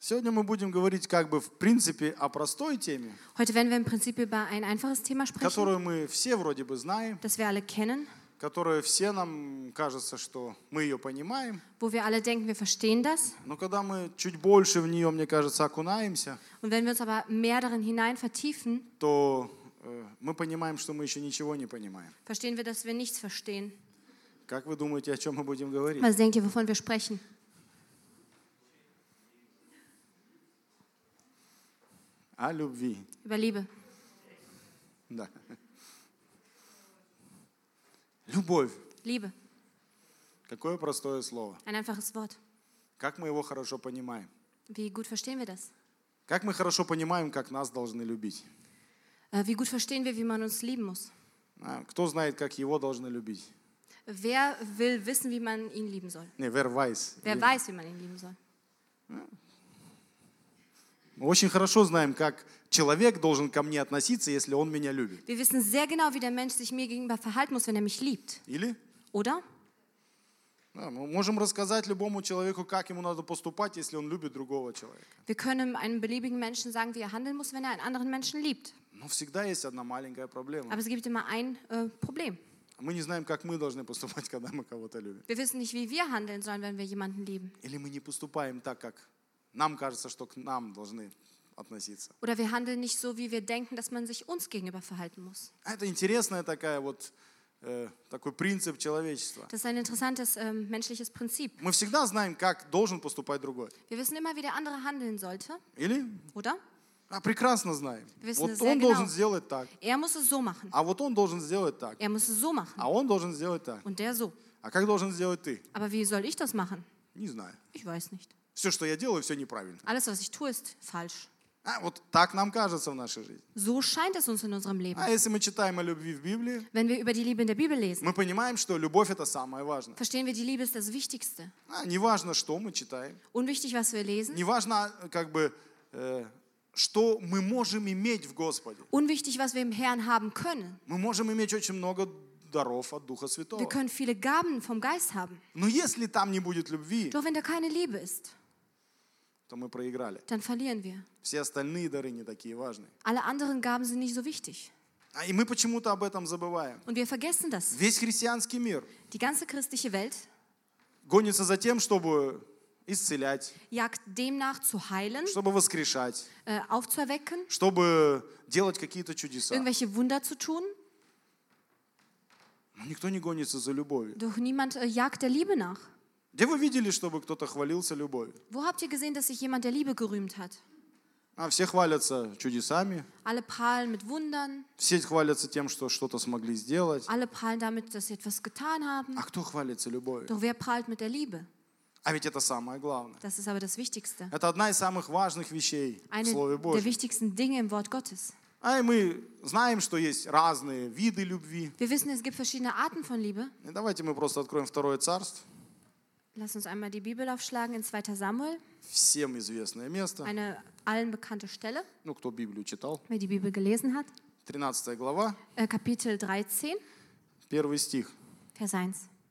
Сегодня мы будем говорить как бы в принципе о простой теме, Heute werden wir im Prinzip über ein einfaches Thema sprechen, которую мы все вроде бы знаем, das wir alle kennen, которую все нам кажется, что мы ее понимаем, wo wir alle denken, wir verstehen das. но когда мы чуть больше в нее, мне кажется, окунаемся, Und wenn wir uns aber mehr darin hinein vertiefen, то мы понимаем, что мы еще ничего не понимаем. verstehen wir, dass wir nichts verstehen. Как вы думаете, о чем мы будем говорить? Was denkt ihr, wovon wir sprechen? О любви. Über Liebe. Да. Любовь. Liebe. Какое простое слово. Ein einfaches Wort. Как мы его хорошо понимаем. Wie gut verstehen wir das? Как мы хорошо понимаем, как нас должны любить. Wie gut verstehen wir, wie man uns lieben muss? Кто знает, как его должны любить? Wer will wissen, wie man ihn lieben soll? Не, wer weiß. Wer weiß, wie man ihn lieben soll? Мы очень хорошо знаем, как человек должен ко мне относиться, если он меня любит. Wir wissen sehr genau, wie der Mensch sich mir gegenüber verhalten muss, wenn er mich liebt. Или? Oder? Да, мы можем рассказать любому человеку, как ему надо поступать, если он любит другого человека. Wir können einem beliebigen Menschen sagen, wie er handeln muss, wenn er einen anderen Menschen liebt. Но всегда есть одна маленькая проблема. Aber es gibt immer ein Problem. Мы не знаем, как мы должны поступать, когда мы кого-то любим. Wir wissen nicht, wie wir handeln sollen, wenn wir jemanden lieben. Или мы не поступаем так, как нам кажется, что к нам должны относиться. Oder wir handeln nicht so, wie wir denken, dass man sich uns gegenüber verhalten muss. Это интересная такой принцип человечества. Das ist ein interessantes menschliches Prinzip. Мы всегда знаем, как должен поступать другой. Wir wissen immer, wie der andere handeln sollte, Или? oder? Прекрасно знаем. Wir wissen Вот es sehr он genau. должен сделать так, Er muss es so machen. а вот он должен сделать так, Er muss es so machen. а он должен сделать так. Und der so. А как должен сделать ты? Aber wie soll ich das machen? Не знаю. Ich weiß nicht. Все, что я делаю, все неправильно. Alles, was ich tue, ist falsch. Вот так нам кажется в нашей жизни. So scheint es uns in unserem Leben. А если мы читаем о любви в Библии, Wenn wir über die Liebe in der Bibel lesen, мы понимаем, что любовь это самое важное. verstehen wir, die Liebe ist das Wichtigste. Не важно, что мы читаем, Unwichtig, was wir lesen. не важно, что мы можем иметь в Господе. Unwichtig, was wir im Herrn haben können. Мы можем иметь очень много даров от Духа Wir Святого. können viele Gaben vom Geist haben. Но если там не будет любви, Doch wenn da keine Liebe ist, то мы проиграли. dann verlieren wir. Все остальные дары не такие важные. Alle anderen Gaben sind nicht so wichtig. И мы почему-то об этом забываем. Und wir vergessen das. Весь христианский мир Die ganze christliche Welt гонится за тем, чтобы исцелять, jagt demnach zu heilen, чтобы воскрешать, aufzuerwecken, чтобы делать какие-то чудеса. irgendwelche Wunder zu tun. Но никто не гонится за любовью. Doch niemand jagt der Liebe nach. Где вы видели, чтобы кто-то хвалился любовью? Wo habt ihr gesehen, dass sich jemand der Liebe gerühmt hat? Все хвалятся чудесами, Alle prahlen mit Wundern, все хвалятся тем, что что-то смогли сделать. alle prahlen damit, dass sie etwas getan haben. А кто хвалится любовью? Doch wer prahlt mit der Liebe? А ведь это самое главное. Das ist aber das Wichtigste. Это одна из самых важных вещей в Eine Слове der Божьем. wichtigsten Dinge im Wort Gottes. И мы знаем, что есть разные виды любви. Wir wissen, es gibt verschiedene Arten von Liebe. И давайте мы просто откроем Второе Царство. Lass uns einmal die Bibel aufschlagen in 2. Samuel, Всем известное место. eine allen bekannte Stelle, Кто Библию читал. wer die Bibel gelesen hat. 13 глава, Kapitel 13, 1 стих. Vers 1.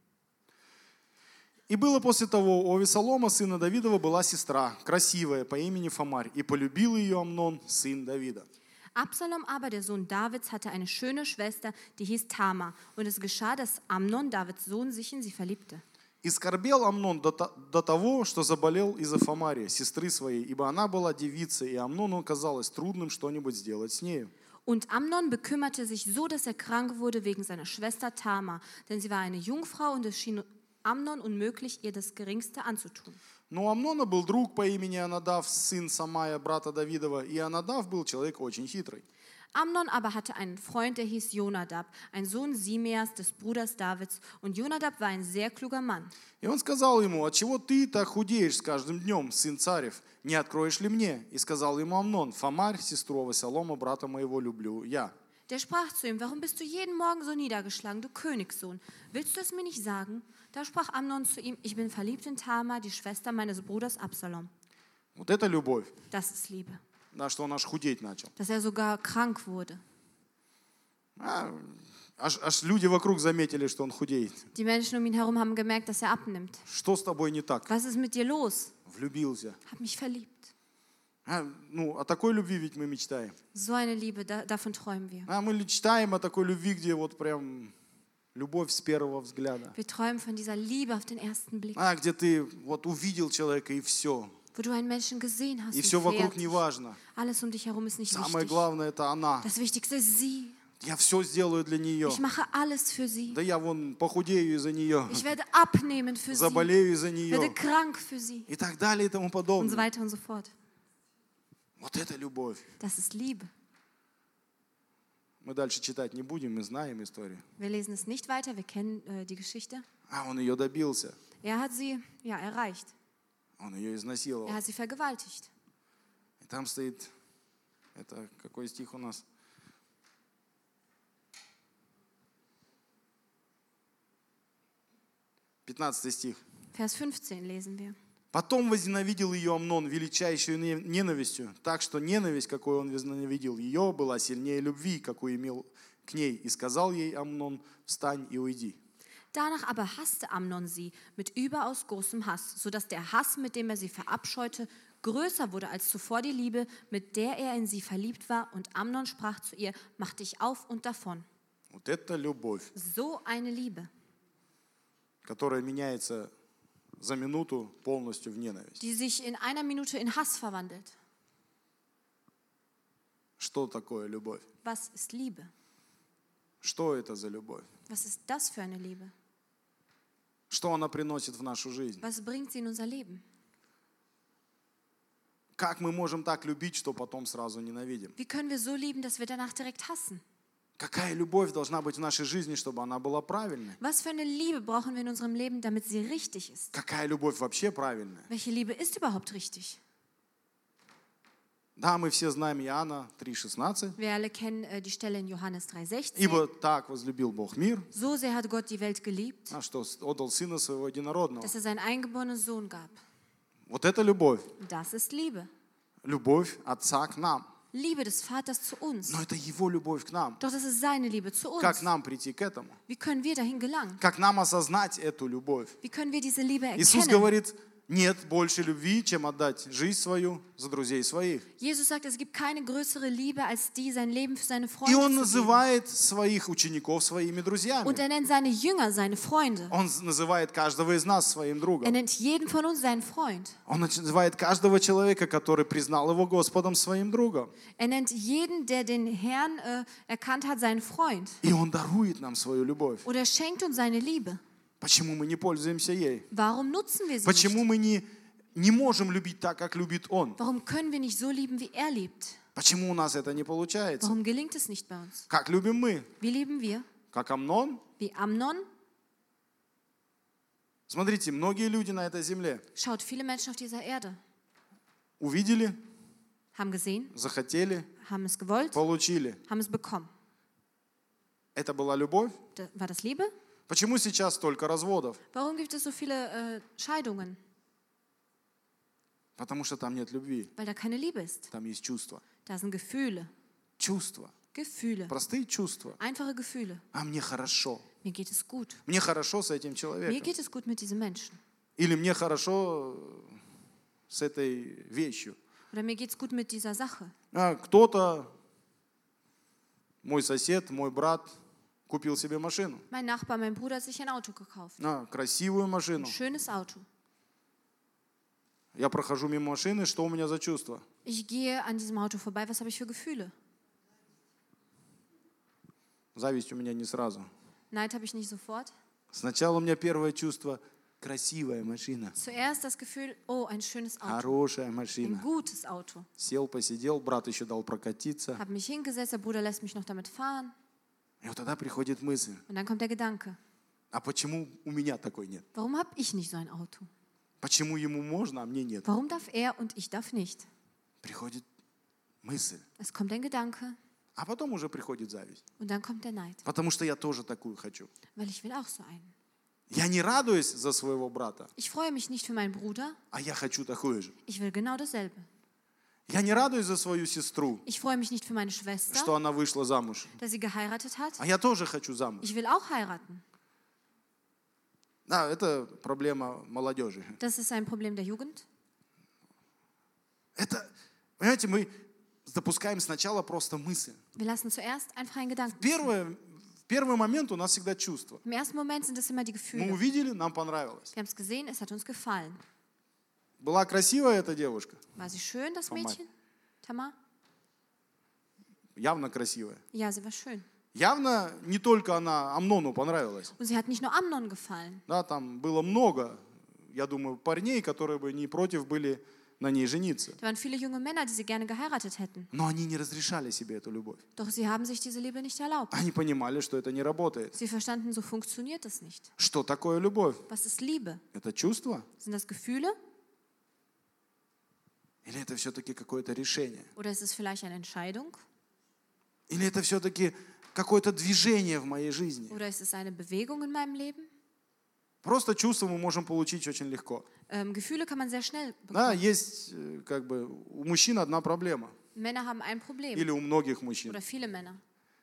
«И было после того, у Авесолома, сына Давидова, была сестра, красивая, по имени Фамарь, и полюбил ее Амнон, сын Давида». Absalom aber, der Sohn Davids, hatte eine schöne Schwester, die hieß Tamar. Und es geschah, dass Amnon, Davids Sohn, sich in sie verliebte. «И скорбел Амнон до того, что заболел из-за Фамари, сестры своей, ибо она была девицей, и Амнону казалось трудным что-нибудь сделать с нею». Und Amnon bekümmerte sich so, dass er krank wurde wegen seiner Schwester Tamar, denn sie war eine Jungfrau und es schien Amnon unmöglich, ihr das Geringste anzutun. Но у Амнона был друг по имени Анадав, сын Самая, брата Давидова, и Анадав был человек очень хитрый. Amnon aber hatte einen Freund, der hieß Jonadab, ein Sohn Simeas, des Bruders Davids, und Jonadab war ein sehr kluger Mann. И он сказал ему: «Отчего ты так худеешь с каждым днем, сын царев? Не откроешь ли мне?» И сказал ему Амнон: «Фамарь, сестру Авесолома, брата моего, люблю я». Der sprach zu ihm: Warum bist du jeden Morgen so niedergeschlagen, du Königssohn? Willst du es mir nicht sagen? Da sprach Amnon zu ihm: Ich bin verliebt in Tamar, die Schwester meines Bruders Absalom. Вот это любовь, Das ist Liebe. что он аж худеть начал. Dass er sogar krank wurde. Аж люди вокруг заметили, что он худеет. Die Menschen um ihn herum haben gemerkt, dass er abnimmt. Что с тобой не так? Was ist mit dir los? Влюбился. Hab mich verliebt. О такой любви ведь мы мечтаем. So eine Liebe, davon träumen wir. Мы мечтаем о такой любви, где вот прям любовь с первого взгляда. Wir träumen von dieser Liebe auf den ersten Blick, Где ты вот увидел человека и все. wo du einen Menschen gesehen hast И und все вокруг fertig. не важно. Alles um dich herum ist nicht Самое wichtig. главное это она. Das Wichtigste ist sie. Я все сделаю для нее. Ich mache alles für sie. Да я вон похудею из-за нее. Ich werde abnehmen für sie. Заболею из-за Ich werde нее. krank für sie. И так далее и тому Und so подобное. weiter und so fort. Вот это любовь. Das ist Liebe. Мы дальше читать не будем, мы знаем историю. Wir lesen es nicht weiter, wir kennen die Geschichte. Он ее добился. Er hat sie erreicht. Он ее изнасиловал. Er hat sie vergewaltigt. И там стоит, это какой стих у нас? 15 стих. Vers 15 lesen wir. Потом возненавидел ее Амнон величайшую ненавистью, так что ненависть, какой он возненавидел ее, была сильнее любви, какую имел к ней. И сказал ей Амнон: встань и уйди. Danach aber hasste Amnon sie mit überaus großem Hass, sodass der Hass, mit dem er sie verabscheute, größer wurde als zuvor die Liebe, mit der er in sie verliebt war. Und Amnon sprach zu ihr: Mach dich auf und davon. Вот это любовь, So eine Liebe, которая меняется за минуту полностью в ненависть. die sich in einer Minute in Hass verwandelt. Что такое любовь? Was ist Liebe? Что это за любовь? Was ist das für eine Liebe? Что она приносит в нашу жизнь? Was bringt sie in unser Leben? Как мы можем так любить, что потом сразу ненавидим? Wie können wir so lieben, dass wir danach direkt hassen? Какая любовь должна быть в нашей жизни, чтобы она была правильной? Was für eine Liebe brauchen wir in unserem Leben, damit sie richtig ist? Какая любовь вообще правильная? Welche Liebe ist überhaupt richtig? Да, мы все знаем Иоанна 3,16. Wir alle kennen die Stelle in Johannes 3,16. Ибо так возлюбил Бог мир, So sehr hat Gott die Welt geliebt, что отдал Сына Своего Единородного. dass er seinen eingeborenen Sohn gab. Вот это любовь. Das ist Liebe. Любовь Отца к нам. Liebe des Vaters zu uns. Но это Его любовь к нам. Doch das ist seine Liebe zu uns. Как нам прийти к этому? Wie können wir dahin gelangen? Как нам осознать эту любовь? Wie können wir diese Liebe Иисус erkennen? говорит, нет больше любви, чем отдать жизнь свою за друзей своих. Jesus sagt, es gibt keine größere Liebe, als die, sein Leben für seine И Freunde Он zu geben. называет своих учеников своими друзьями. Und er nennt seine Jünger seine Freunde. Он называет каждого из нас своим Er другом. nennt jeden von uns seinen Freund. Он называет каждого человека, который признал Его Господом, своим другом. Er nennt jeden, der den Herrn erkannt hat, seinen Freund. И Он дарует нам свою любовь. Oder er schenkt uns seine Liebe. Почему мы не пользуемся ей? Warum nutzen wir sie Почему nicht? мы не можем любить так, как любит Он? Warum können wir nicht so lieben, wie er liebt? Почему у нас это не получается? Warum gelingt es nicht bei uns? Как любим мы? Wie lieben wir? Как Амнон? Wie Amnon? Смотрите, многие люди на этой земле Schaut, viele Menschen auf dieser Erde увидели, haben gesehen, захотели, haben es gewollt, получили. haben es bekommen. Это была любовь? War das Liebe? Почему сейчас столько разводов? Warum gibt es so viele Scheidungen? Потому что там нет любви, Weil da keine Liebe ist. там есть чувства. Da sind Gefühle. Чувства. Gefühle. Простые чувства. Einfache Gefühle. Мне хорошо. Mir geht es gut. Мне хорошо с этим Mir человеком. geht es gut mit diesem Menschen. Или мне хорошо с этой вещью. Oder mir geht es gut mit dieser Sache. Кто-то, мой сосед, мой брат, купил себе машину. Mein Nachbar, mein Bruder hat sich ein Auto gekauft. Красивую Ein машину. schönes Auto. Я прохожу мимо машины, что у меня за чувство? Ich gehe an diesem Auto vorbei. Was habe ich für Gefühle? Зависть у меня не сразу. Neid habe ich nicht sofort. Сначала у меня первое чувство – красивая машина, Zuerst das Gefühl, oh, ein schönes Auto. хорошая Ein машина. gutes Auto. Сел, посидел, брат еще дал прокатиться. Habe mich hingesetzt, der Bruder lässt mich noch damit fahren. И вот тогда приходит мысль, Und dann kommt der Gedanke, а почему у меня такой нет? warum habe ich nicht so ein Auto? Почему ему можно, а мне нет? Warum darf er und ich darf nicht? Приходит мысль. Es kommt ein Gedanke А потом уже приходит зависть. und dann kommt der Neid. Потому что я тоже такую хочу. Weil ich will auch so einen. Я не радуюсь за своего брата, Ich freue mich nicht für meinen Bruder, а я хочу такое же. ich will genau dasselbe. Я не радуюсь за свою сестру, Ich freue mich nicht für meine Schwester, что она вышла замуж, dass sie geheiratet hat. а я тоже хочу замуж. Ich will auch heiraten. Да, это проблема молодежи. Das ist ein Problem der Jugend. Это Понимаете, мы допускаем сначала просто мысль. Wir lassen zuerst einfach einen Gedanken. В первый момент у нас всегда чувства. Im ersten Moment sind es immer die Мы Gefühle. увидели, нам понравилось. Wir haben es gesehen, es hat uns gefallen. Была красивая эта девушка? War sie schön, das Mädchen? Tamar? Явно красивая. Ja, sie war schön. Явно не только она Амнону понравилась. Und sie hat nicht nur Amnon gefallen. Да, там было много, я думаю, парней, которые бы не против были на ней жениться. Da waren viele junge Männer, die sie gerne geheiratet hätten. Но они не разрешали себе эту любовь. Doch sie haben sich diese Liebe nicht erlaubt. Они понимали, что это не работает. Sie verstanden, so funktioniert es nicht. Что такое любовь? Was ist Liebe? Это чувство? Sind das Gefühle Или это все-таки какое-то решение? oder ist es vielleicht eine Entscheidung Или это все-таки какое-то движение в моей жизни? oder ist es eine Bewegung in meinem Leben? Просто чувство мы можем получить очень легко. Gefühle kann man sehr schnell Да, bekommen. есть как бы у мужчин одна проблема. Männer haben ein Problem Или у многих мужчин. oder viele Männer.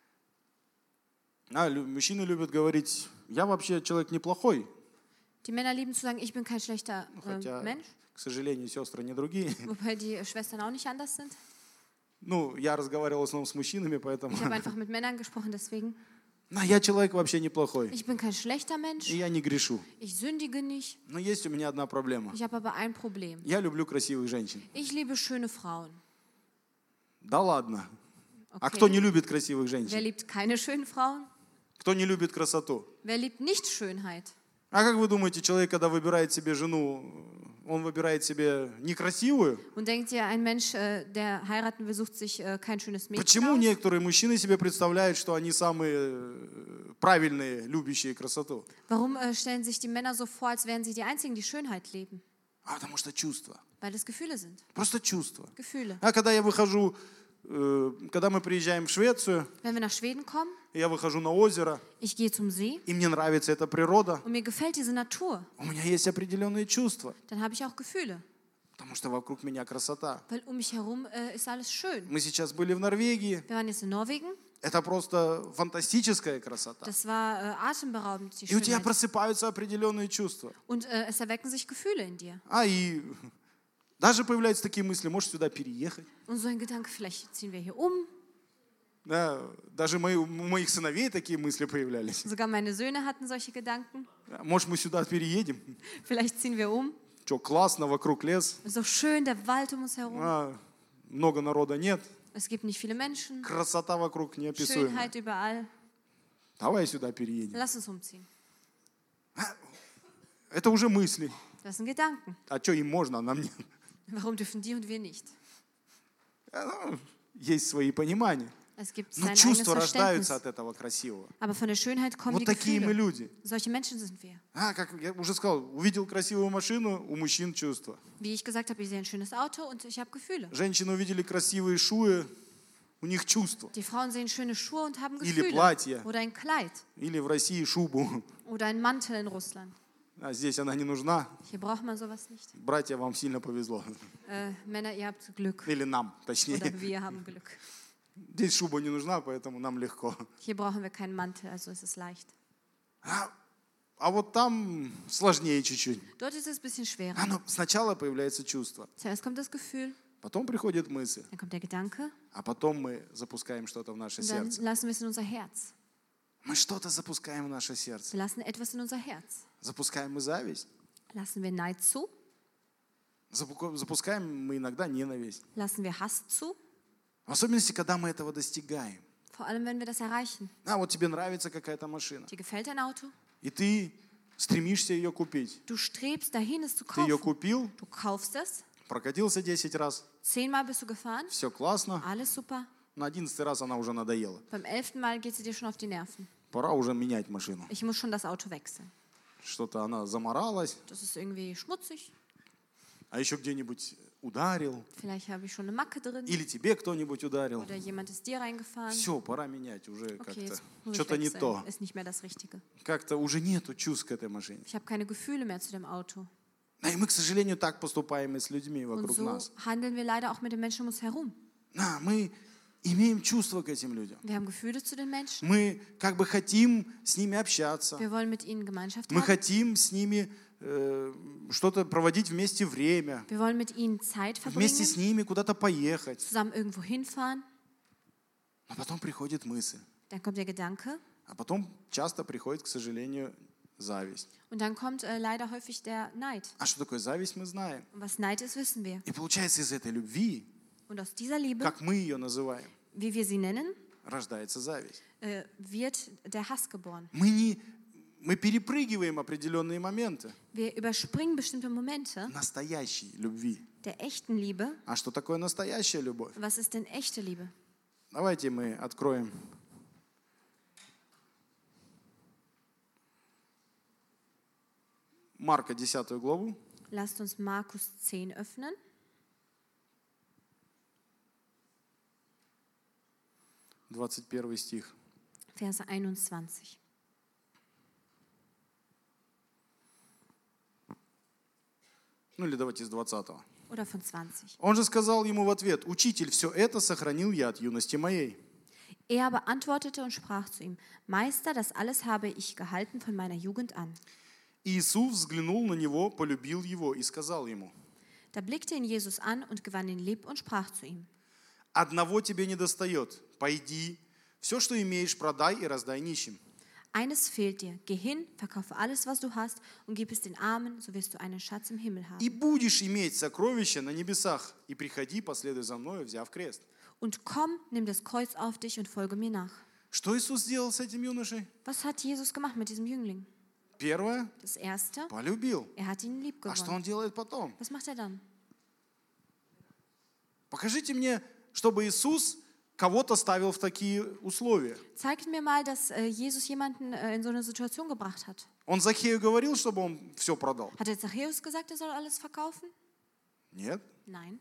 Мужчины любят говорить, я вообще человек неплохой. Die Männer lieben zu sagen, ich bin kein schlechter Хотя, Mensch, к сожалению, сестры не другие. wobei die Schwestern auch nicht anders sind. Я разговаривал в основном с мужчинами, поэтому... Ich habe einfach mit Männern gesprochen, deswegen. Я человек вообще неплохой. Ich bin kein schlechter Mensch, И я не грешу. ich sündige nicht, Но есть у меня одна проблема. ich habe aber ein Problem. Я люблю красивых женщин. Ich liebe schöne Frauen. Да ладно. А Okay. кто не любит красивых Wer женщин? liebt keine schönen Frauen? Кто не любит красоту? Wer liebt nicht Schönheit? А как вы думаете, человек, когда выбирает себе жену, он выбирает себе некрасивую? Und denkt ihr, ein Mensch, der heiraten will, sucht sich kein schönes Mädchen Почему aus? некоторые мужчины себе представляют, что они самые правильные, любящие красоту? Warum stellen sich die Männer so vor, als wären sie die Einzigen, die Schönheit leben? Потому что чувства. Weil es Gefühle sind. Просто чувства. Gefühle. Когда я выхожу, когда мы приезжаем в Швецию, Wenn wir nach Schweden kommen, я выхожу на озеро, ich gehe zum See и мне нравится эта природа, und mir gefällt diese Natur, у меня есть определенные чувства, dann habe ich auch Gefühle. потому что вокруг меня красота. Weil um mich herum ist alles schön. Мы сейчас были в Норвегии, Wir waren jetzt in Norwegen. это просто фантастическая красота. Das war atemberaubend, die И у тебя Schönheit. просыпаются определенные чувства. Und es erwecken sich Gefühle in dir. И даже появляются такие мысли, может сюда переехать. Und so ein Gedanke, vielleicht ziehen wir hier um. Да, даже у моих сыновей такие мысли появлялись. Sogar meine Söhne hatten solche Gedanken. Может, мы сюда переедем? Vielleicht ziehen wir um. Что, классно, вокруг лес, Es ist so schön, der Wald um uns herum. много народа нет, Es gibt nicht viele Menschen. красота вокруг неописуемая. Schönheit überall. Давай сюда переедем. Lass uns umziehen. Это уже мысли. Das sind Gedanken. А что им можно, а нам нет? Warum dürfen die und wir nicht? Есть свои понимания. Es gibt Но sein eigenes чувства рождаются Verständnis. от этого красивого. Aber von der Schönheit kommen Вот die такие мы Gefühle. люди. Solche Menschen sind wir. Как я уже сказал, увидел красивую машину, у мужчин чувства. Wie ich gesagt habe, ich sehe ein schönes Auto und ich habe Gefühle. Женщины увидели красивые шуи, у них чувства. Die Frauen sehen schöne Schuhe und haben Или Gefühle. платье. Oder ein Kleid. Или в России шубу. Oder ein Mantel in Russland. А здесь она не нужна. Hier braucht man sowas nicht. Братья, вам сильно повезло. Männer, ihr habt Glück. Или нам, Oder точнее. wir haben Glück. Здесь шуба не нужна, поэтому нам легко. Hier brauchen wir keinen Mantel, also ist es leicht. А вот там сложнее чуть-чуть. Dort ist es ein bisschen schwerer. Но сначала появляется чувство, Zuerst kommt das Gefühl, потом приходит мысль, dann kommt der Gedanke а потом мы запускаем что-то в наше und dann сердце. lassen wir es in unser Herz. Мы что-то запускаем в наше сердце. Wir lassen etwas in unser Herz. Запускаем мы зависть, Lassen wir Neid zu? запускаем мы иногда ненависть. Lassen wir Hass zu? В особенности, когда мы этого достигаем. Vor allem, wenn wir das erreichen. Вот тебе нравится какая-то машина, Dir gefällt ein Auto? и ты стремишься ее купить. Du strebst dahin, es zu Ты ее kaufen. купил, Du kaufst es. прокатился 10 раз, 10-mal bist du gefahren. все классно, Alles super. на 11 раз она уже надоела. Beim 11. Mal geht sie dir schon auf die Nerven. Пора уже менять машину. Ich muss schon das Auto wechseln. Что-то она заморалась, Das ist irgendwie schmutzig. а еще где-нибудь ударил, Vielleicht habe ich schon eine Macke drin. или тебе кто-нибудь ударил. Oder jemand ist dir reingefahren. Все, пора менять, уже Okay, как-то jetzt muss ich что-то не wechseln. то. Ist nicht mehr das Richtige. Как-то уже нету чувств к этой машине. Ich habe keine Gefühle mehr zu dem Auto. И мы, к сожалению, так поступаем и с людьми Und вокруг so нас. handeln wir leider auch mit den Menschen um uns herum. Мы имеем чувства к этим людям. Wir haben Gefühle zu den Menschen. Мы как бы хотим с ними общаться. Wir wollen mit ihnen Gemeinschaft Мы haben. хотим с ними что-то проводить вместе время, Wir wollen mit ihnen Zeit вместе с verbringen, ними куда-то поехать. zusammen irgendwo hinfahren. Но потом приходит мысль, Dann kommt der Gedanke а потом часто приходит, к сожалению, зависть. und dann kommt leider häufig der Neid. А что такое зависть, мы знаем. Und was Neid ist, wissen wir. И получается, из этой любви, Und aus dieser Liebe, как мы ее называем, wie wir sie nennen, рождается зависть. wird der Hass geboren. Мы перепрыгиваем определенные моменты Wir überspringen bestimmte Momente настоящей любви. der echten Liebe. А что такое настоящая любовь? Was ist denn echte Liebe? Давайте мы откроем Марка 10 главу. Lasst uns Markus 10 öffnen. Двадцать первый стих. Verse 21. Ну или давайте с 20. Oder von 20. Он же сказал ему в ответ: «Учитель, все это сохранил я от юности моей». Er aber antwortete und sprach zu ihm: Meister, das alles habe ich gehalten von meiner Jugend an. Иисус взглянул на него, полюбил его и сказал ему: Da blickte ihn Jesus an und gewann ihn lieb und sprach zu ihm: «Одного тебе недостает. Пойди, все, что имеешь, продай и раздай нищим. Eines fehlt dir. Geh hin, verkaufe alles, was du hast, und gib es den Armen, so wirst du einen Schatz im Himmel haben. И будешь иметь сокровища на небесах. И приходи, последуй за мною, взяв крест». Und komm, nimm das Kreuz auf dich und folge mir nach. Что Иисус сделал с этим юношей? Was hat Jesus gemacht mit diesem Jüngling? Первое, Das Erste, полюбил. er hat ihn lieb А что gewonnen. он делает потом? Was macht er dann? Покажите мне, чтобы Иисус кого-то ставил в такие условия. Zeigt mir mal, dass Jesus jemanden in so eine Situation gebracht hat. Он Захею говорил, чтобы он все продал? Hat der Zachäus gesagt, er soll alles verkaufen? Нет. Nein.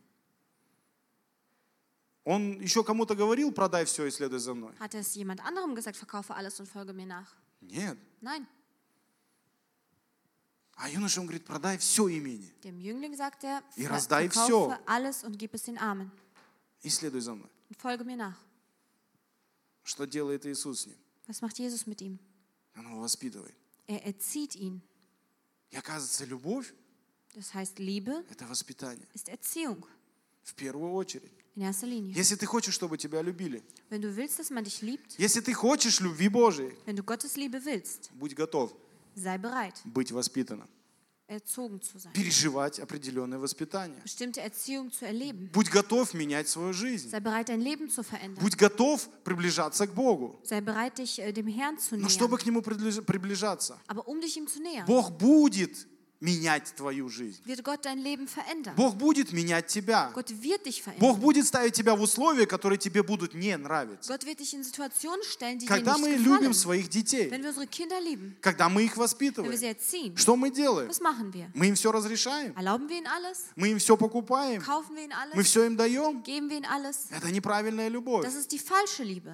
Он еще кому-то говорил: продай все и следуй за мной? Hat er es jemand anderem gesagt, verkaufe alles und folge mir nach? Нет. Nein. А юноша, он говорит: продай все имение Dem Jüngling sagt er, И раздай verkaufe всё. alles und gib es den Armen и следуй за мной. und folge mir nach. Что делает Иисус с ним? Was macht Jesus mit ihm? Он его воспитывает. Er erzieht ihn. И оказывается, любовь Das heißt, Liebe – это воспитание. ist Erziehung В первую очередь. in erster Linie. Если ты хочешь, чтобы тебя любили, Wenn du willst, dass man dich liebt, если ты хочешь любви Божией, wenn du Gottes Liebe willst, будь готов sei bereit, быть воспитанным, erzogen zu sein, переживать определенное воспитание. bestimmte Erziehung zu erleben. Будь готов менять свою жизнь. Sei bereit, dein Leben zu verändern. Будь готов приближаться к Богу. Sei bereit, dich dem Herrn zu Но чтобы nähern. к Нему приближаться, Aber um dich ihm zu nähern, Бог будет менять твою жизнь. wird Gott dein Leben verändern. Bог будет менять тебя. Gott wird dich Бог verändern. будет ставить тебя в условия, которые тебе будут не нравиться. Gott wird dich in Situationen stellen, die dir Когда мы nicht любим gefallen. своих детей, Wenn wir unsere Kinder lieben, когда мы их wenn wir воспитываем, sie erziehen, что мы делаем? was machen wir? Мы им все разрешаем, Erlauben wir ihnen alles? мы им все покупаем, Kaufen wir ihnen мы alles? все им даем. Geben wir ihnen alles? Это неправильная любовь. Das ist die falsche Liebe.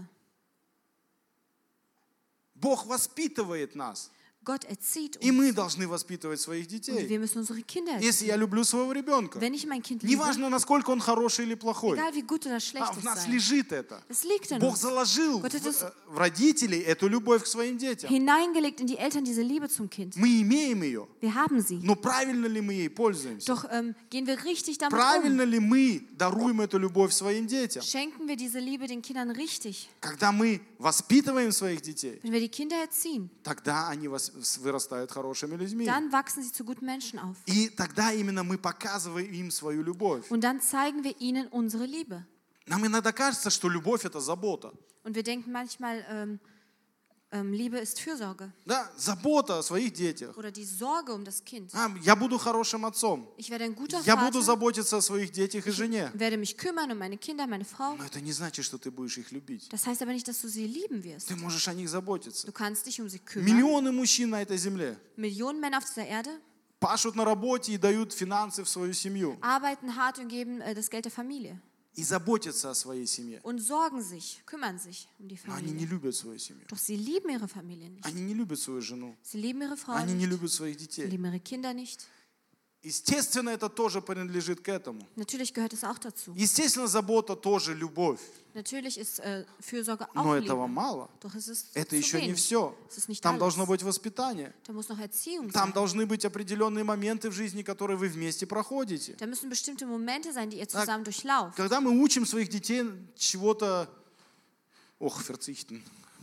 Бог воспитывает нас, Gott erzieht и uns. мы должны воспитывать своих Und детей. wir müssen unsere Kinder Если erziehen. я люблю своего ребенка, Wenn ich mein Kind liebe, неважно, насколько он хороший или плохой, egal wie gut oder schlecht в es нас sei, лежит это. das liegt in Бог uns. заложил Gott hat es в родителей эту любовь к своим детям. hineingelegt in die Eltern diese Liebe zum Kind. Мы имеем ее, Wir haben sie. но правильно ли мы ей пользуемся? Doch gehen wir richtig damit um? Правильно ли мы даруем эту любовь своим детям? Schenken wir diese Liebe den Kindern richtig? Когда мы воспитываем своих детей, Wenn wir die Kinder erziehen, тогда они вырастают хорошими людьми. dann wachsen sie zu guten Menschen auf. И тогда именно мы показываем им свою любовь. Und dann zeigen wir ihnen unsere Liebe. Нам иногда кажется, что любовь – это забота. Und wir denken manchmal, Liebe ist Fürsorge Да, забота о своих детях. oder die Sorge um das Kind. Я буду хорошим отцом. Ich werde ein guter Я буду Vater, заботиться о своих детях и жене. werde mich kümmern um meine Kinder, meine Frau. Но это не значит, что ты будешь их любить. Das heißt aber nicht, dass du sie lieben wirst. Ты можешь о них заботиться. Du kannst dich um sie kümmern. Миллионы мужчин на этой земле Millionen Männer auf dieser Erde пашут на работе и дают финансы в свою семью. arbeiten hart und geben das Geld der Familie И заботятся о своей семье. und sorgen sich, kümmern sich um die Но они не Familie. любят свою семью. Doch sie lieben ihre Familie nicht. Они не любят свою жену. Sie lieben ihre Frau Они не nicht. любят своих Sie детей. lieben ihre Kinder nicht. естественно, это тоже принадлежит к этому. Natürlich gehört es auch dazu. Естественно, забота тоже любовь. Natürlich ist Fürsorge Но auch этого Liebe. мало. Doch es ist Это zu еще не wenig. все. Es ist nicht Там alles. должно быть воспитание. Da muss noch Erziehung Там sein. должны быть определенные моменты в жизни, которые вы вместе проходите. Da müssen bestimmte Momente sein, die ihr zusammen durchlauft. Когда мы учим своих детей чего-то, verzichten,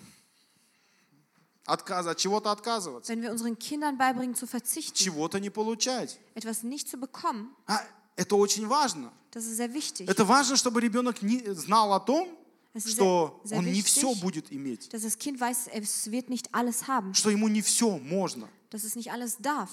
от чего-то отказываться, Wenn wir unseren Kindern beibringen, zu verzichten, чего-то не получать. etwas nicht zu bekommen, Это очень важно. das ist sehr wichtig. Это важно, чтобы ребенок знал о том, Es ist что sehr он не wichtig, все будет иметь, dass das Kind weiß, es wird nicht alles haben, что ему не все можно. dass es nicht alles darf.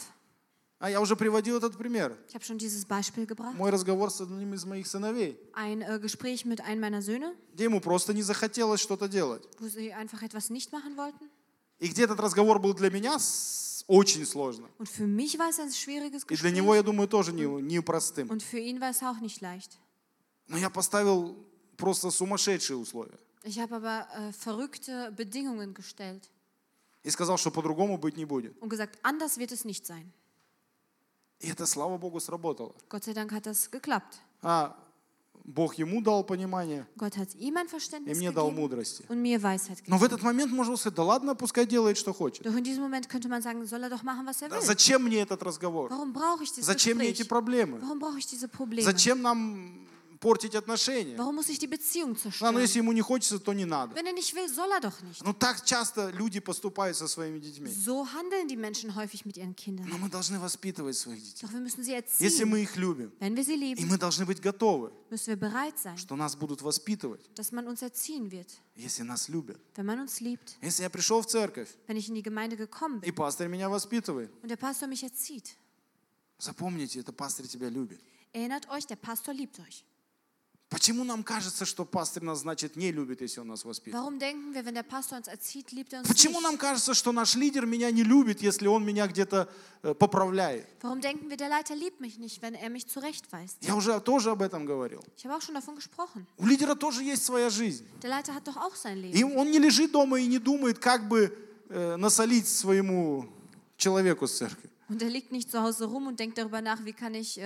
Я уже приводил этот пример. Ich habe schon dieses Beispiel gebracht. Мой разговор с одним из моих сыновей, Ein Gespräch mit einem meiner Söhne, где ему просто не захотелось что-то делать. wo sie einfach etwas nicht machen wollten. И где этот разговор был для меня очень сложно. Und für mich war es ein schwieriges И для Gespräch. него, я думаю, тоже непростым. Und für ihn war es auch nicht leicht. Но я поставил просто сумасшедшие условия. Ich habe aber verrückte Bedingungen gestellt И сказал, что по-другому быть не будет. und gesagt, anders wird es nicht sein. И это, слава Богу, сработало. Gott sei Dank hat das geklappt. Бог ему дал понимание, Gott hat ihm ein и Verständnis мне дал gegeben мудрости. und mir Weisheit Но в gegeben. этот момент можно сказать, да ладно, пускай делает, что хочет. Doch in diesem Moment könnte man sagen, soll er doch machen, was er will. Зачем мне этот разговор? Warum brauche ich dieses Зачем мне эти Gespräch? проблемы? Warum brauche ich diese Probleme? Зачем нам портить отношения? Warum muss ich die Beziehung Но zerstören? если ему не хочется, то не надо. Wenn er nicht will, soll er doch nicht. Но так часто люди поступают со своими детьми. So handeln die Menschen häufig mit ihren Kindern. Но мы должны воспитывать своих детей. Doch wir müssen sie Если erziehen. мы их любим, Wenn wir sie и lieben, мы должны быть готовы, müssen wir bereit sein, что нас будут воспитывать, dass man uns erziehen wird, если нас любят. wenn man uns liebt. Если я пришел в церковь, Wenn ich in die Gemeinde gekommen bin и пастор меня воспитывает, und der Pastor mich erzieht, запомните, это пастор тебя любит. erinnert euch, der Pastor liebt euch. Почему нам кажется, что пастор нас, значит, не любит, если он нас воспитывает? Warum denken wir, wenn der Pastor uns erzieht, liebt er uns Почему нам nicht? кажется, что наш лидер меня не любит, если он меня где-то поправляет? Warum denken wir, der Leiter liebt mich nicht, wenn er mich zurechtweist? Я уже тоже об этом говорил. Ich habe auch schon davon gesprochen. У лидера тоже есть своя жизнь. Der Leiter hat doch auch sein И Leben. он не лежит дома и не думает, как бы насолить своему человеку с церкви. Und er liegt nicht zu Hause rum und denkt darüber nach, wie kann ich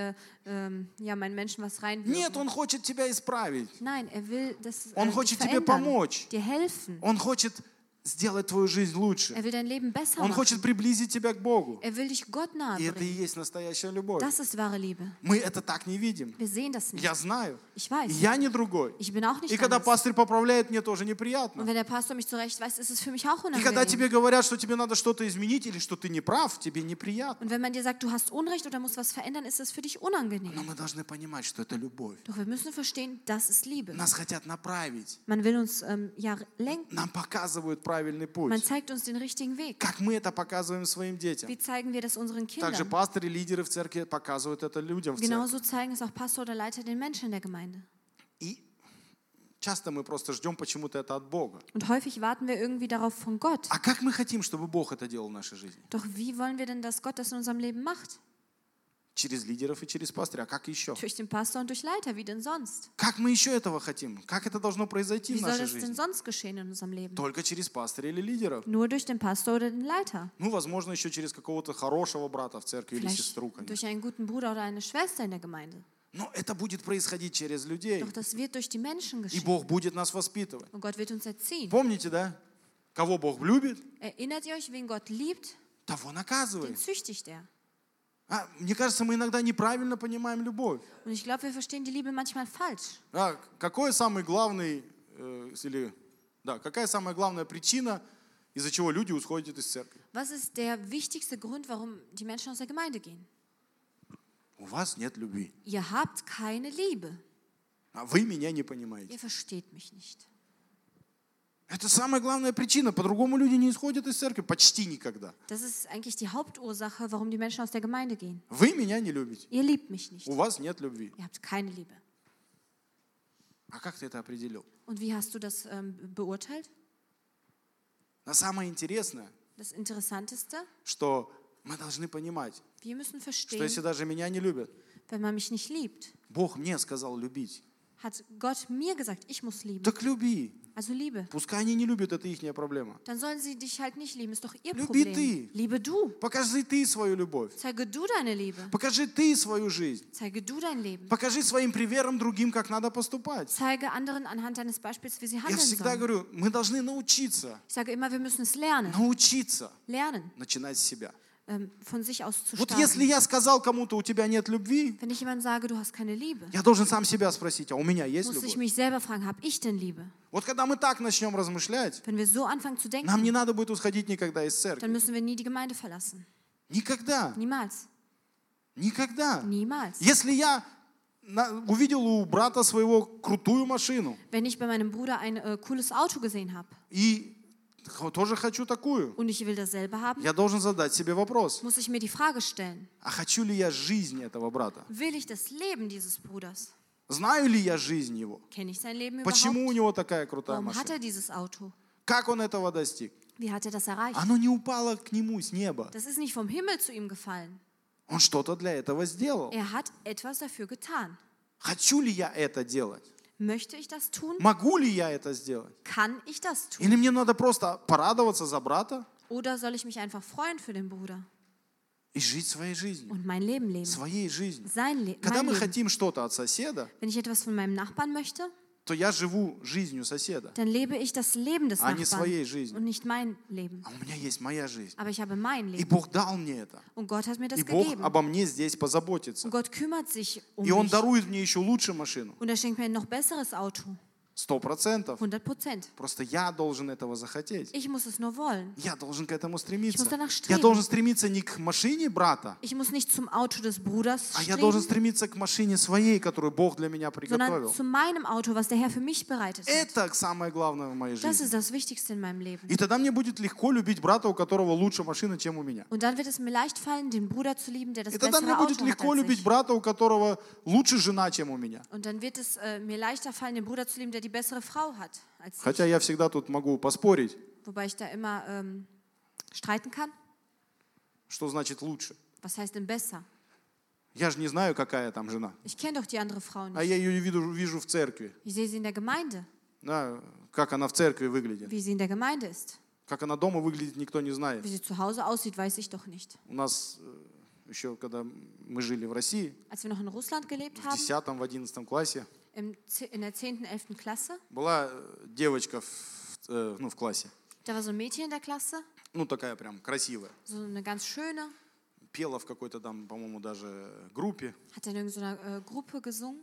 meinen Menschen was Нет, reinwirken. он хочет тебя исправить. Nein, er will das Он dich хочет тебе verändern, помочь. dir helfen. Он хочет сделать твою жизнь лучше. Er will dein Leben besser Он machen. хочет приблизить тебя к Богу. Er will dich Gott nahe И это и bringen. есть настоящая любовь. Das ist wahre Liebe. Мы это так не видим. Wir sehen das nicht. Я знаю. Ich weiß. Я не другой. Ich bin auch И nicht когда anders. пастор поправляет, мне тоже Und неприятно. wenn der Pastor mich zurechtweist, ist es für mich auch И когда unangenehm. тебе говорят, что тебе надо что-то изменить или что ты не прав, тебе неприятно. Und wenn man dir sagt, du hast Unrecht oder musst was verändern, ist es für dich unangenehm. Но мы должны понимать, что это любовь. Doch wir müssen verstehen, das ist Liebe. Нас хотят направить. Man will uns lenken. Нам показывают правильный Man путь. zeigt uns den richtigen Weg. Как мы это показываем своим детям. Wie zeigen wir das unseren Также Kindern? пасторы, лидеры в церкви показывают это людям в церкви. Genauso zeigen es auch Pastor oder Leiter den Menschen in der Gemeinde. И часто мы просто ждем почему-то это от Бога. Und häufig warten wir irgendwie darauf von Gott. А как мы хотим, чтобы Бог это делал в нашей жизни? Doch wie wollen wir denn, dass Gott das in unserem Leben macht? Через лидеров и через пастыря. А как еще? Durch den Pastor und durch Leiter, wie denn sonst? Как мы еще этого хотим? Как это должно произойти Wie в soll нашей das denn жизни? sonst geschehen in unserem Leben? Только через пастыря или лидеров. Nur durch den Pastor oder den Leiter. Ну, возможно, еще через какого-то хорошего брата в церкви или Vielleicht сестру, конечно. durch einen guten Bruder oder eine Schwester in der Gemeinde. Но это будет происходить через людей. Doch das wird durch die Menschen И geschehen. Бог будет нас воспитывать. Und Gott wird uns erziehen. Помните, да? Кого Бог любит, Erinnert ihr euch, wen Gott liebt? того Den наказывает. züchtigt er. Мне кажется, мы иногда неправильно понимаем любовь. Und ich glaube, wir verstehen die Liebe manchmal falsch. Какой самый главный, какая самая главная причина, из-за чего люди уходят из церкви? Was ist der wichtigste Grund, warum die Menschen aus der Gemeinde gehen? У вас нет любви. Ihr habt keine Liebe. Вы меня не понимаете. Ihr versteht mich nicht. Это самая главная причина. По-другому люди не исходят из церкви почти никогда. Das ist eigentlich die Hauptursache, warum die Menschen aus der Gemeinde gehen. Вы меня не любите. Ihr liebt mich nicht. У вас нет любви. Ihr habt keine Liebe. А как ты это определил? Und wie hast du das beurteilt? Но самое интересное, Das Interessanteste, что мы должны понимать, wir müssen что verstehen, если даже меня не любят, wenn man mich nicht liebt, Бог мне сказал любить. hat Gott mir gesagt, ich muss lieben. Так люби. Also liebe. Пускай они не любят, это их проблема. Dann sollen sie dich halt nicht lieben, ist doch ihr Люби Problem. ты. Liebe du. Покажи ты свою любовь. Zeige du deine Liebe. Покажи ты свою жизнь. Zeige du dein Leben. Покажи своим примером другим, как надо поступать. Zeige anderen anhand deines Beispiels, wie sie Я handeln всегда sollen. говорю, мы должны научиться, Ich sage immer, wir müssen es lernen. Lernen, начинать с себя. von sich aus zu Вот если starten. я сказал кому-то, у тебя нет любви, Wenn ich jemandem sage, du hast keine Liebe, я должен сам себя спросить, а у меня есть muss ich любовь? mich selber fragen, habe ich denn Liebe? Вот когда мы так начнем размышлять, Wenn wir so anfangen zu нам не denken, надо будет усходить никогда из dann церкви. müssen wir nie die Gemeinde verlassen. Никогда. Niemals. Никогда. Niemals. Если я увидел у брата своего крутую машину Wenn ich bei meinem Bruder ein cooles Auto gesehen habe и тоже хочу такую, und ich will dasselbe haben, я должен задать себе вопрос, muss ich mir die Frage stellen, а хочу ли я жизнь этого брата? will ich das Leben dieses Bruders? Знаю ли я жизнь его? Kenne ich sein Leben Почему у überhaupt? него такая крутая Warum hat машина? er dieses Auto? Как он этого достиг? Wie hat er das erreicht? Оно не упало к нему с неба. Das ist nicht vom Himmel zu ihm gefallen. Он что-то для этого сделал. Er hat etwas dafür getan. Хочу ли я это делать? Möchte ich das tun? Могу ли я это сделать? Kann ich das tun? Или мне надо просто порадоваться за брата Oder soll ich mich einfach freuen für den Bruder и жить своей жизнью? und mein Leben leben? Своей жизнью. Mein Когда мы Leben. хотим что-то от соседа, Wenn ich etwas von meinem Nachbarn möchte, то я живу жизнью соседа, dann lebe ich das Leben des а не своей Nachbarn жизнью. und nicht mein Leben. А у меня есть моя жизнь. Aber ich habe mein И Leben. Бог дал мне это. Und Gott hat mir das И Бог gegeben. обо мне здесь позаботится. Und Gott kümmert sich um И Он mich. дарует мне еще лучше машину. Und er schenkt mir ein noch besseres Auto. 100%. 100%. Просто я должен этого захотеть. Ich muss es nur wollen. Я должен к этому Ich muss стремиться. danach Я streben. должен стремиться не к машине брата, Ich muss nicht zum Auto des Bruders а я должен streben, стремиться к машине своей, которую Бог для меня sondern приготовил. zu meinem Auto, was der Herr für mich bereitet hat. Это самое главное в моей Das жизни. ist das Wichtigste in meinem Leben. И тогда мне будет легко любить брата, у которого лучше машина, чем у меня. Und dann wird es mir leicht fallen, den Bruder zu lieben, der das И тогда мне bessere будет Auto hat легко als любить ich. брата, у которого лучше жена, чем у меня. Und dann wird es mir leichter fallen, den Bruder zu lieben, der die bessere Frau hat als ich. Хотя я всегда тут могу поспорить, Wobei ich da immer streiten kann. что значит лучше. Was heißt denn besser? Я же не знаю, какая там жена. Ich kenne doch die andere Frau А nicht. я ее вижу в церкви. Ich sehe sie in der Gemeinde. Да, как она в церкви выглядит. Wie sie in der Gemeinde ist. Как она дома выглядит, никто не знает. Wie sie zu Hause aussieht, weiß ich doch nicht. У нас еще, когда мы жили в России, Als wir noch in Russland gelebt в haben, 10 в 11 классе, in der 10., 11. Klasse, была девочка в классе. da war so ein Mädchen in der Klasse, Ну, такая прям красивая. so eine ganz schöne, Пела в какой-то там, по-моему, даже группе. hat in irgendeiner Gruppe gesungen.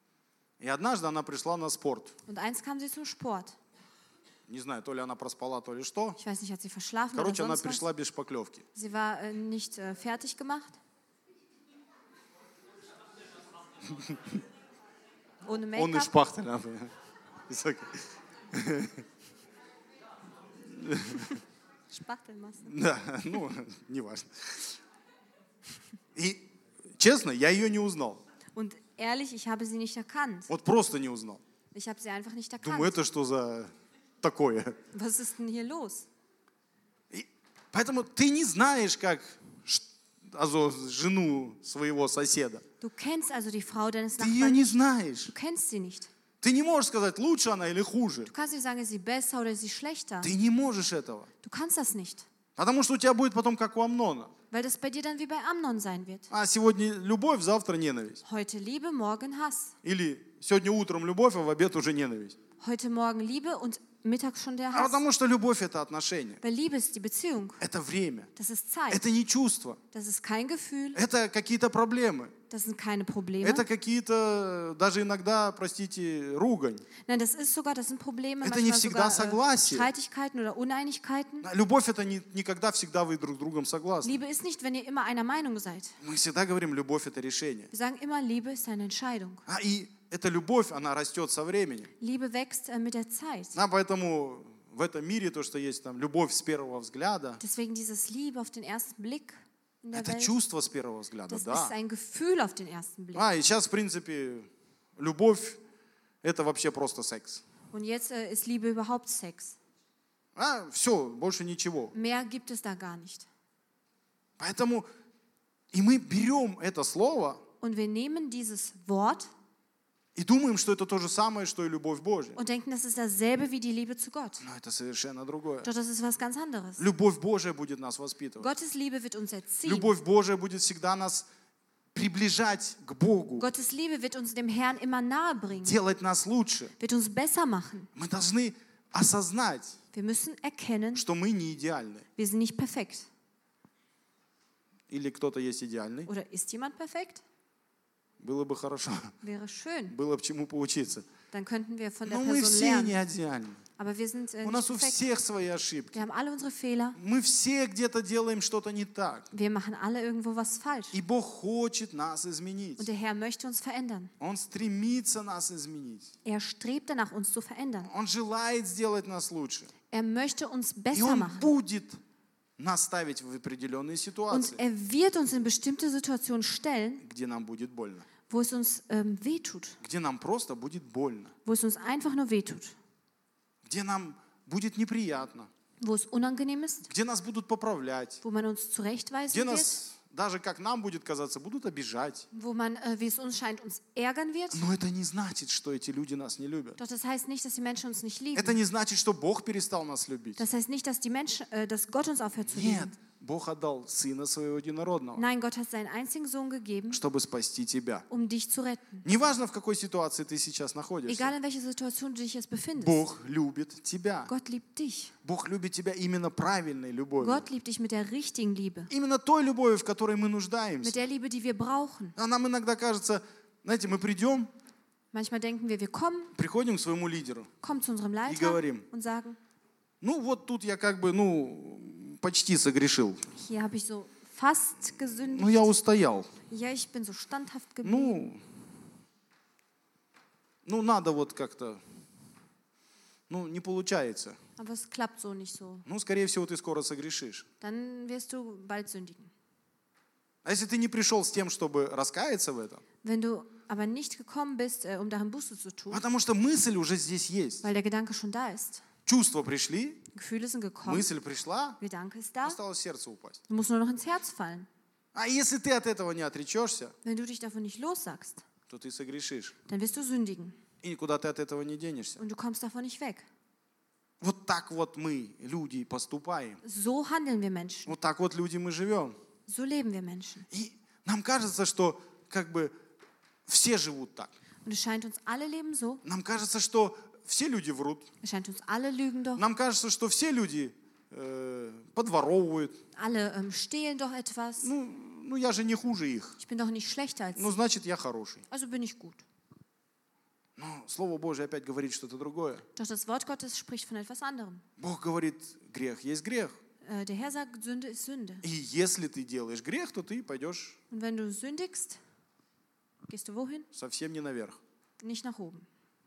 И однажды она пришла на спорт. Und eins kam sie zum Sport. Не знаю, то ли она проспала, то ли что. Ich weiß nicht, hat sie verschlafen Короче, oder она sonst was. пришла без шпаклевки. Sie war nicht fertig gemacht. Ohne Он и Make-up. шпахтель. Spachtelmasse. Да, ну, неважно. И, честно, я ее не узнал. Und ehrlich, ich habe sie nicht erkannt. Вот просто не узнал. Ich habe sie einfach nicht Думаю, erkannt. это что за такое? Was ist denn hier los? И поэтому ты не знаешь, как жену своего соседа. Du kennst also die Frau deines Ты ее Nachbarn. не знаешь. Du kennst sie nicht. Ты не можешь сказать, лучше она или хуже. Du kannst nicht sagen, ist sie besser oder ist sie schlechter. Ты не можешь этого. Du kannst das nicht. Потому что у тебя будет потом как у Амнона. Weil das bei dir dann wie bei Amnon sein wird. А сегодня любовь, завтра ненависть. Heute Liebe, morgen Hass. Или сегодня утром любовь, а в обед уже ненависть. Heute Morgen Liebe und mittags schon der А Hass. потому что любовь — это отношения. Weil Liebe ist die Beziehung. Это время. Das ist Zeit. Это не чувство. Das ist kein Gefühl. Это какие-то проблемы. Das sind keine Probleme. Это какие-то, даже иногда, простите, ругань. Nein, das sind Probleme, Это не manchmal всегда sogar согласие. Streitigkeiten oder Uneinigkeiten. Любовь — это никогда всегда вы друг с другом согласны. Liebe ist nicht, wenn ihr immer einer Meinung seid. Мы всегда говорим, любовь — это решение. Wir sagen immer, Liebe ist eine Entscheidung. И эта любовь, она растет со временем. Liebe wächst mit der Zeit. Поэтому в этом мире то, что есть там любовь с первого взгляда, Deswegen dieses Liebe auf den ersten Blick in der это Welt, чувство с первого взгляда, das ist да. ein Gefühl auf den ersten Blick. И сейчас, в принципе, любовь — это вообще просто секс. Und jetzt ist Liebe überhaupt Sex. Все, больше ничего. Mehr gibt es da gar nicht. Поэтому и мы берем это слово, Und wir nehmen dieses Wort И думаем, что это то же самое, что и любовь Божья. und denken, das ist dasselbe wie die Liebe zu Gott. Но это совершенно другое. Doch das ist was ganz anderes. Любовь Божья будет нас воспитывать. Gottes Liebe wird uns erziehen. Любовь Божья будет всегда нас приближать к Богу, Gottes Liebe wird uns dem Herrn immer nahe bringen, делать нас лучше. wird uns besser machen. Мы должны осознать, Wir müssen erkennen, что мы не идеальны. wir sind nicht perfekt. Или кто-то есть идеальный. Oder ist jemand perfekt? Было бы хорошо. Wäre schön. Было бы чему поучиться. Dann könnten wir von der Но мы Person все не lernen. идеальны. Aber wir sind У nicht нас у perfekt. всех свои ошибки. Wir haben alle unsere Fehler. Мы все где-то делаем что-то не так. Wir machen alle irgendwo was falsch. И Бог хочет нас изменить. Und der Herr möchte uns verändern. Он стремится нас изменить. Er strebt danach, uns zu verändern. Он желает сделать нас лучше. Er möchte uns И besser Он machen. будет нас ставить в определенные Und ситуации, er wird uns in bestimmte Situationen stellen, где нам будет больно. wo es uns wehtut. Где нам просто будет больно. Wo es uns einfach nur wehtut. Где нам будет неприятно. Wo es unangenehm ist. Где нас будут поправлять. Wo man uns zurechtweisen Где wird. нас, даже как нам будет казаться, будут обижать. Wo man, wie es uns scheint, uns ärgern wird. Но это не значит, что эти люди нас не любят. Doch das heißt nicht, dass die Menschen uns nicht Это lieben. не значит, что Бог перестал нас любить. Das heißt nicht, dass die Menschen, dass Gott uns aufhört zu Нет, lieben. Бог отдал Сына Своего Единородного, Nein, Gott hat seinen einzigen Sohn gegeben, чтобы спасти тебя. um dich zu retten. Неважно, в какой ситуации ты сейчас Egal находишься. in welcher Situation du dich jetzt befindest. Бог любит тебя. Gott liebt dich. Бог любит тебя именно правильной любовью. Gott liebt dich mit der richtigen Liebe. Именно той любовью, в которой мы Mit нуждаемся. der Liebe, die wir brauchen. А нам иногда кажется, знаете, мы придем, Manchmal denken wir приходим к своему лидеру. kommen zu unserem Leiter говорим. und sagen, Ну вот тут я как бы, почти согрешил. hier habe ich so fast gesündigt. Ну я устоял. Ja, ich bin so standhaft geblieben. Ну надо вот как-то, не получается. Aber es klappt so nicht so. Скорее всего, ты скоро согрешишь. Dann wirst du bald sündigen. А если ты не пришел с тем, чтобы раскаяться в этом, Wenn du aber nicht gekommen bist, um darin Buße zu tun, потому что мысль уже здесь есть. weil der Gedanke schon da ist. Чувства пришли, Gefühle sind gekommen, мысль пришла, Gedanke ist da, осталось сердце упасть. du musst nur noch ins Herz fallen. А если ты от этого не отречешься, Wenn du dich davon nicht lossagst, то ты согрешишь. dann wirst du sündigen И никуда ты от этого не денешься. und du kommst davon nicht weg. Вот так вот мы, люди, поступаем. So handeln wir Menschen. Вот так вот люди мы живем. So leben wir Menschen. И нам кажется, что как бы все живут так. Und es scheint uns, alle leben so. Нам кажется, что все люди врут. Es scheint uns, alle lügen doch. Нам кажется, что все люди подворовывают. Alle stehlen doch etwas. Я же не хуже их. Ich bin doch nicht schlechter als sie. Значит, я хороший. Also bin ich gut. Но Слово Божие опять говорит что-то другое. Doch das Wort Gottes spricht von etwas anderem. Бог говорит, грех есть грех. Der Herr sagt, Sünde ist Sünde. И если ты делаешь грех, то ты пойдешь Und wenn du sündigst, gehst du wohin? совсем не наверх. Nicht nach oben.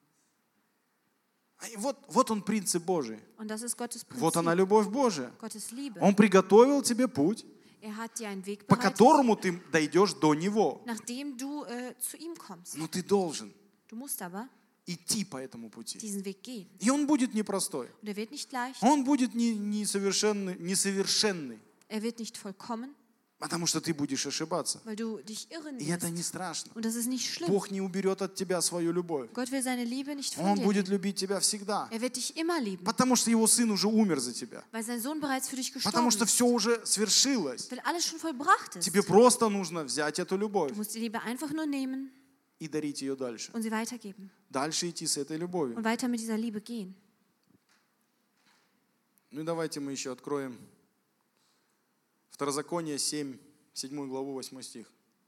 И вот он принцип Божий. Und das ist Gottes Вот она Prinzip. любовь Божия. Gottes Liebe. Он приготовил тебе путь, Er hat dir einen Weg по bereitet, которому ты дойдешь до Него. nachdem du zu ihm kommst. Но ты должен Du musst aber идти по этому пути. diesen Weg gehen. И он будет непростой. Und er wird nicht leicht. Он будет несовершенный, Er wird nicht vollkommen, потому что ты будешь ошибаться. weil du dich irren И это wirst. не страшно. Und das ist nicht schlimm. Бог не уберет от тебя свою любовь. Gott will seine Liebe nicht von Он dir будет nehmen. любить тебя всегда. Er wird dich immer lieben, Потому что его сын уже умер за тебя. weil sein Sohn bereits für dich gestorben Потому что ist. все уже свершилось. Weil alles schon vollbracht ist. Тебе просто нужно взять эту любовь Du musst die Liebe einfach nur nehmen и дарить ее дальше. und sie weitergeben. Дальше идти с этой любовью. Und weiter mit dieser Liebe gehen. Ну и давайте мы еще откроем Второзаконие 7 главу, 8 стих.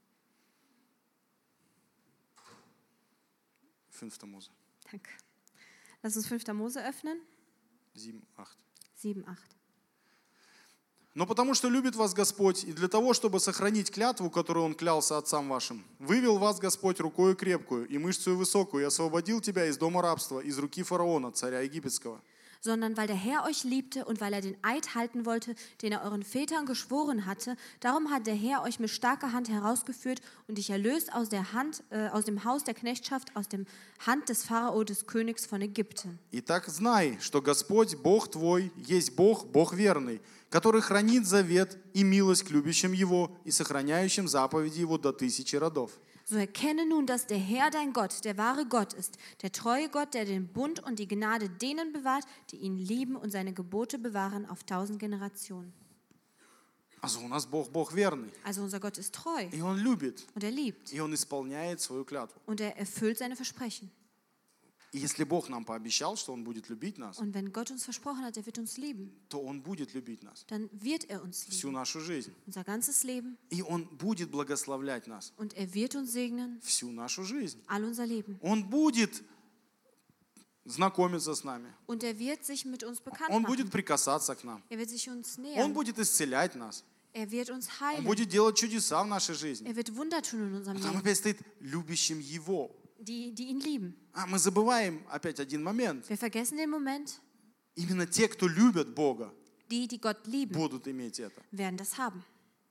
5. Mose. Danke. Lass uns 5. Mose öffnen. 7, 8. 7, 8. Но потому что любит вас Господь, и для того, чтобы сохранить клятву, которую Он клялся отцам вашим, вывел вас Господь рукою крепкую и мышцею высокую, и освободил тебя из дома рабства, из руки фараона, царя египетского. Sondern weil der Herr euch liebte und weil er den Eid halten wollte, den er euren Vätern geschworen hatte, darum hat der Herr euch mit starker Hand herausgeführt und dich erlöst aus dem Haus der Knechtschaft, aus der Hand des Pharao, des Königs von Ägypten. Итак, знай, что Господь, Бог твой, есть Бог, Бог верный, который хранит завет и милость к любящим Его и сохраняющим заповеди Его до 1000 родов. So erkenne nun, dass der Herr dein Gott, der wahre Gott ist, der treue Gott, der den Bund und die Gnade denen bewahrt, die ihn lieben und seine Gebote bewahren auf 1000 Generationen. Also у нас Бог верный. Also unser Gott ist treu И Он любит. und er liebt И Он исполняет свою клятву. und er erfüllt seine Versprechen. И если Бог нам пообещал, что Он будет любить нас, Und wenn Gott uns versprochen hat, er wird uns lieben, то Он будет любить нас dann wird er uns всю lieben, нашу жизнь. unser ganzes Leben, И Он будет благословлять нас und er wird uns segnen, всю нашу жизнь. all unser Leben. Он будет знакомиться с нами. Und er wird sich mit uns bekannt Он будет machen. прикасаться к нам. Er wird sich uns Он nähern. будет исцелять нас. Er wird uns Он heilen. будет делать чудеса в нашей жизни. Er wird Wunder tun in unserem Там Leben, опять стоит любящим Его. die ihn lieben. Мы забываем опять один момент. Wir vergessen den Moment, Именно те, кто любят Бога, die Gott lieben, будут иметь это. werden das haben.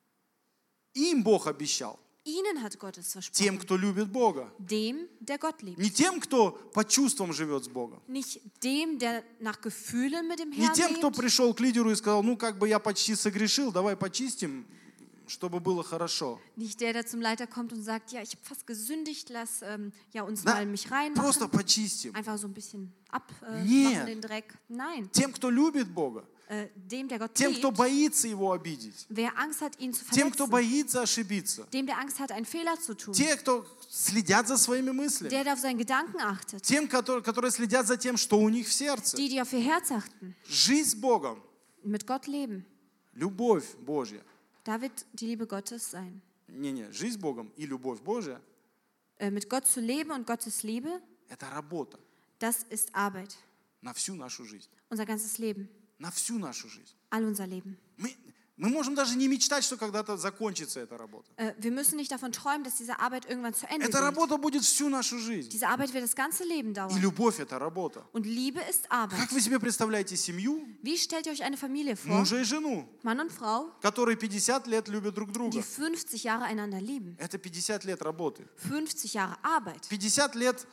Им Бог обещал. Ihnen hat Gott es Тем, versprochen. кто любит Бога. Dem, der Gott liebt. Не тем, кто по чувствам живет с Богом. Nicht dem, der nach Gefühlen mit dem Не Herrn тем, кто lebt. пришел к лидеру и сказал, ну как бы я почти согрешил, давай почистим, чтобы было хорошо. Nicht der zum Leiter kommt und sagt, ja, ich habe fast gesündigt, lass uns Да, mal mich просто reinmachen. почистим. Einfach so ein bisschen Нет. abmachen den Dreck. Nein, Тем, кто любит Бога. dem, der Gott Тем, кто liebt, боится Его обидеть. wer Angst hat, ihn zu Тем, кто verletzen, боится ошибиться. dem, der Angst hat, einen Fehler zu tun, Те, кто следят за своими мыслями. der auf seinen Gedanken achtet, Тем, которые следят за тем, что у них в сердце. die auf ihr Herz achten, Жизнь с Богом, mit Gott leben. любовь Божья. Da wird die Liebe Gottes sein. Не, жизнь с Богом и любовь Божья Mit Gott zu leben und Gottes Liebe, – это работа das ist Arbeit. на всю нашу жизнь. Unser ganzes Leben, На всю нашу жизнь. all unser Leben. Мы можем даже не мечтать, что когда-то закончится эта работа. Wir müssen nicht davon träumen, dass diese Arbeit irgendwann zu Ende Эта geht. работа будет всю нашу жизнь. Diese Arbeit wird das ganze Leben И dauern. любовь – это работа. Und Liebe ist Arbeit. Как вы себе представляете семью, Wie stellt ihr euch eine Familie vor? мужа и жену, Mann und Frau, которые 50 лет любят друг die друга? 50 Jahre einander lieben. Это 50 лет работы. 50 Jahre Arbeit. 50 лет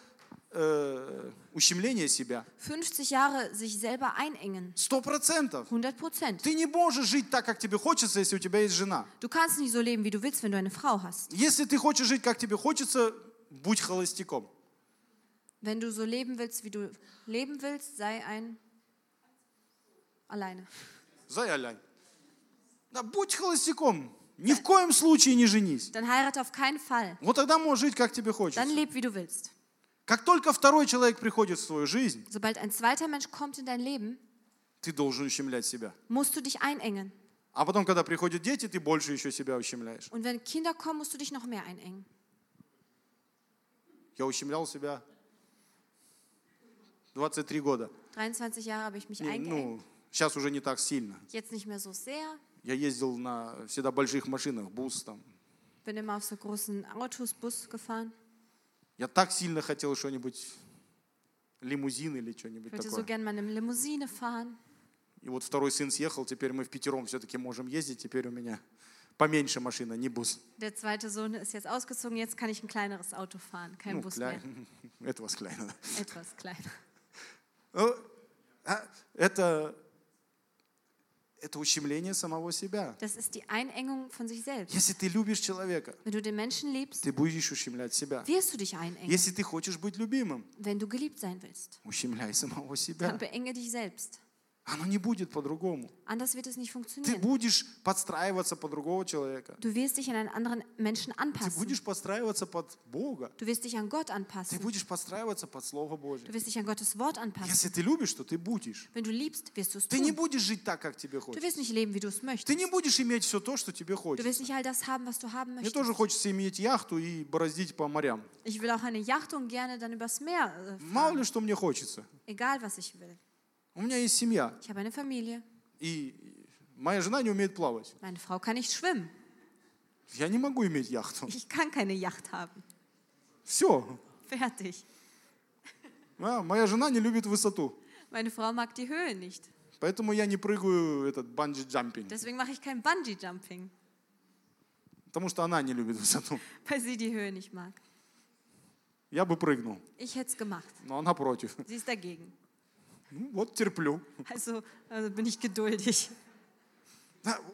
ущемления себя. 50 Jahre sich selber einengen. 100%. 100%. Ты не можешь жить так, как тебе хочется, если у тебя есть жена. Du kannst nicht so leben, wie du willst, wenn du eine Frau hast. Если ты хочешь жить, как тебе хочется, будь холостяком. Wenn du so leben willst, wie du leben willst, sei ein alleine. Зай-алянь. Да, будь холостяком. Ни в коем случае не женись. Dann heirate auf keinen Fall. Вот тогда можешь жить, как тебе Dann хочется. leb, wie du willst. Как только второй человек приходит в свою жизнь, Sobald ein zweiter Mensch kommt in dein Leben, ты должен ущемлять себя. musst du dich einengen. А потом, когда приходят дети, ты больше еще себя ущемляешь. Und wenn Kinder kommen, musst du dich noch mehr einengen. Я ущемлял себя 23 года. 23 Jahre habe ich mich eingeengt. Ну, сейчас уже не так сильно. Jetzt nicht mehr so sehr. Я ездил на всегда больших машинах, бус там. Bin immer auf so großen Autos, Bus gefahren. Я так сильно хотел что-нибудь, лимузин или что-нибудь Ich wollte so такое. gerne mal eine Limousine fahren. И вот второй сын съехал, теперь мы впятером все-таки можем ездить, теперь у меня поменьше машина, не бус. Der zweite Sohn ist jetzt ausgezogen, jetzt kann ich ein kleineres Auto fahren, kein Ну, Bus mehr. Etwas kleiner. Etwas kleiner. Это ущемление самого себя. Das ist die Einengung von sich selbst. Если ты любишь человека, Wenn du den Menschen liebst, ты будешь ущемлять себя. wirst du dich einengen. Если ты хочешь быть любимым, Wenn du geliebt sein willst, ущемляй самого dann себя. beenge dich selbst. Оно не будет по-другому. Anders wird es nicht Ты funktionieren. будешь подстраиваться под другого человека. Du wirst dich an einen anderen Menschen Ты anpassen. будешь подстраиваться под Бога. Du wirst dich an Gott Ты anpassen. будешь подстраиваться под Слово Du Божье. wirst dich an Gottes Wort anpassen. Если ты любишь, то ты будешь. Wenn du liebst, wirst du es Ты не tun. будешь жить так, как тебе Du хочется. wirst nicht leben, wie du es Ты möchtest. не будешь иметь все то, что тебе Du wirst хочется. nicht all das haben, was du haben Мне möchtest. тоже хочется иметь яхту и бороздить по морям. Ich will auch eine Yacht und gerne dann übers Meer Мало fahren. ли, что мне хочется. Egal, was ich will. У меня есть семья, Ich habe eine Familie. и моя жена не умеет плавать. Meine Frau kann nicht schwimmen. Я не могу иметь яхту. Ich kann keine Yacht haben. Все. Fertig. Моя жена не любит высоту. Meine Frau mag die Höhe nicht. Поэтому я не прыгаю этот банджи-джампинг. Deswegen mache ich kein Bungee-Jumping, Потому что она не любит высоту. weil sie die Höhe nicht mag. Я бы прыгнул, Ich hätte es gemacht. но она против. Sie ist dagegen. Ну, вот терплю. Also bin ich geduldig. Да,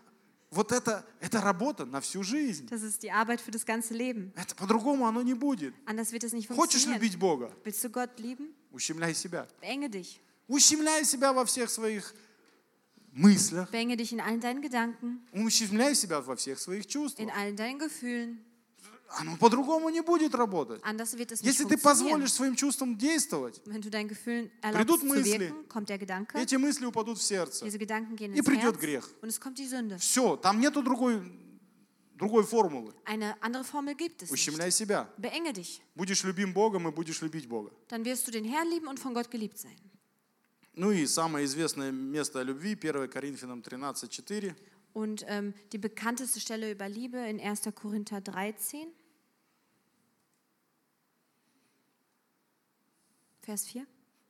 вот это работа на всю жизнь. Das ist die Arbeit für das ganze Leben. Это по-другому оно не будет. Anders wird es nicht Хочешь funktionieren. любить Бога? Willst du Gott lieben? Ущемляй себя. Beenge dich. Ущемляй себя во всех своих мыслях. Beenge dich in allen deinen Gedanken, Ущемляй себя во всех своих in чувствах. allen deinen Gefühlen. Оно по-другому не будет работать. Anders wird es nicht Если ты funktionieren. позволишь своим чувствам действовать, Wenn du deinen Gefühlen Придут erlaubst zu мысли. wirken, kommt der Gedanke, эти мысли упадут в сердце. diese Gedanken gehen И ins придет Herz грех. und es kommt die Sünde. Все, там нету другой формулы. Eine andere Formel gibt es nicht. Ущемляй себя. Beenge dich. Будешь любим Богом и будешь любить Бога. Dann wirst du den Herrn lieben und von Gott geliebt sein. Ну и самое известное место о любви, 1 Коринфянам 13:4. Und die bekannteste Stelle über Liebe in 1. Korinther 13, Vers 4.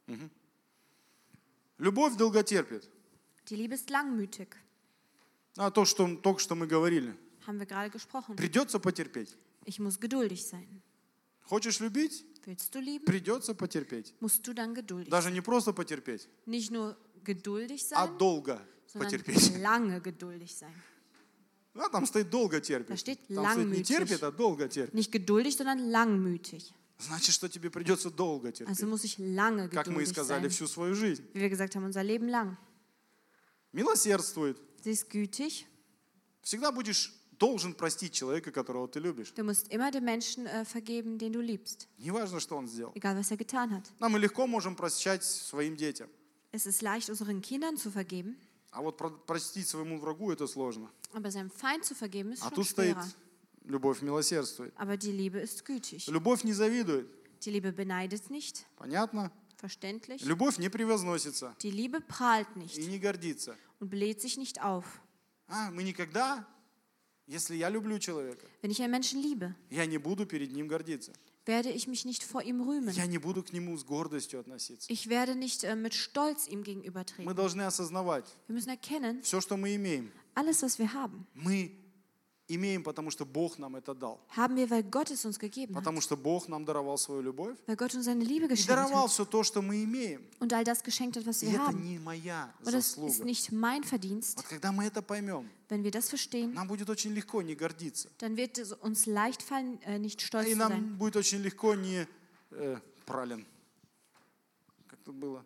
Любовь долготерпит. Die Liebe ist langmütig, А то, что только что мы говорили. haben wir gerade gesprochen. Придется потерпеть. Ich muss geduldig sein. Хочешь любить? Willst du lieben, Придется потерпеть. musst du dann geduldig sein. Даже не просто потерпеть, Nicht nur geduldig а sein, долго sondern потерпеть. lange geduldig sein. А там стоит долго терпит. Da steht Там стоит не langmütig. терпит, а долго терпит. Nicht geduldig, sondern langmütig. Значит, что тебе придется долго терпеть. Also muss ich lange Как мы и geduldig сказали, sein. всю свою жизнь. Wie wir gesagt haben, unser Leben lang. Милосердствует. Sie ist gütig. Всегда должен простить человека, которого ты любишь. Du musst immer dem Menschen vergeben, den du liebst. Неважно, что он сделал. Egal, was er getan hat. Но мы легко можем прощать своим детям. Es ist leicht, unseren Kindern zu vergeben, А вот простить своему врагу это сложно. aber seinem Feind zu vergeben ist А schon тут стоит schwerer. любовь милосердствует. Aber die Liebe ist gütig. Любовь не завидует. Die Liebe beneidet nicht, Понятно? verständlich. Любовь не превозносится Die Liebe prahlt и nicht не гордится. und bläht sich nicht auf. Мы никогда, если я люблю человека, Wenn ich einen Menschen liebe, я не буду перед ним гордиться. werde ich mich nicht vor ihm rühmen. Я не буду к нему с гордостью относиться. Ich werde nicht mit Stolz ihm Мы gegenübertreten. должны осознавать, Wir müssen erkennen, все, что мы имеем, alles, was wir haben, мы имеем, потому что Бог нам это дал. haben wir, weil Gott es uns gegeben hat. Потому что Бог нам даровал свою любовь Weil Gott uns seine Liebe и geschenkt даровал hat все то, что мы имеем. und all das geschenkt hat, was И wir это haben. не моя Und das ist заслуга. nicht mein Verdienst. Вот когда мы это поймем, Wenn wir das verstehen, нам будет очень легко не гордиться. dann wird es uns leicht fallen, nicht stolz И zu нам sein. будет очень легко не прален. Как тут было?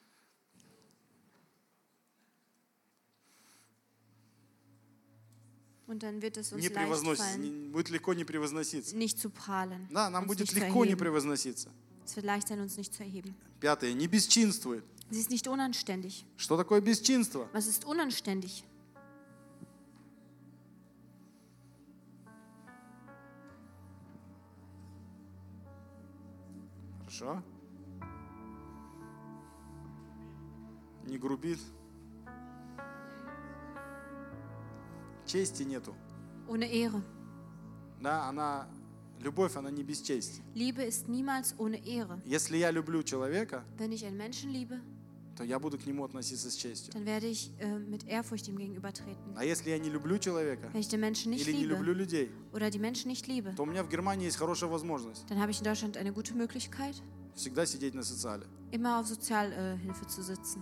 Und dann wird es uns Не leicht превозноситься, fallen, будет легко не превозноситься. nicht zu prahlen. Да, нам uns будет nicht zu легко не erheben. превозноситься. Es wird leicht sein, uns nicht zu erheben. Пятое, не бесчинствует. Sie ist nicht unanständig. Что такое бесчинство? Was ist unanständig? Хорошо. Не грубит. Чести нету. Ohne Ehre. Да, любовь, она не без чести. Liebe ist niemals ohne Ehre. Если я люблю человека, Wenn ich einen Menschen liebe, то я буду к нему относиться с честью. dann werde ich mit Ehrfurcht ihm gegenübertreten. А если я не люблю человека Wenn ich den Menschen nicht или не люблю liebe людей, oder die Menschen nicht liebe, то у меня в Германии есть хорошая возможность dann habe ich in Deutschland eine gute Möglichkeit, всегда сидеть на социале. immer auf Sozialhilfe zu sitzen.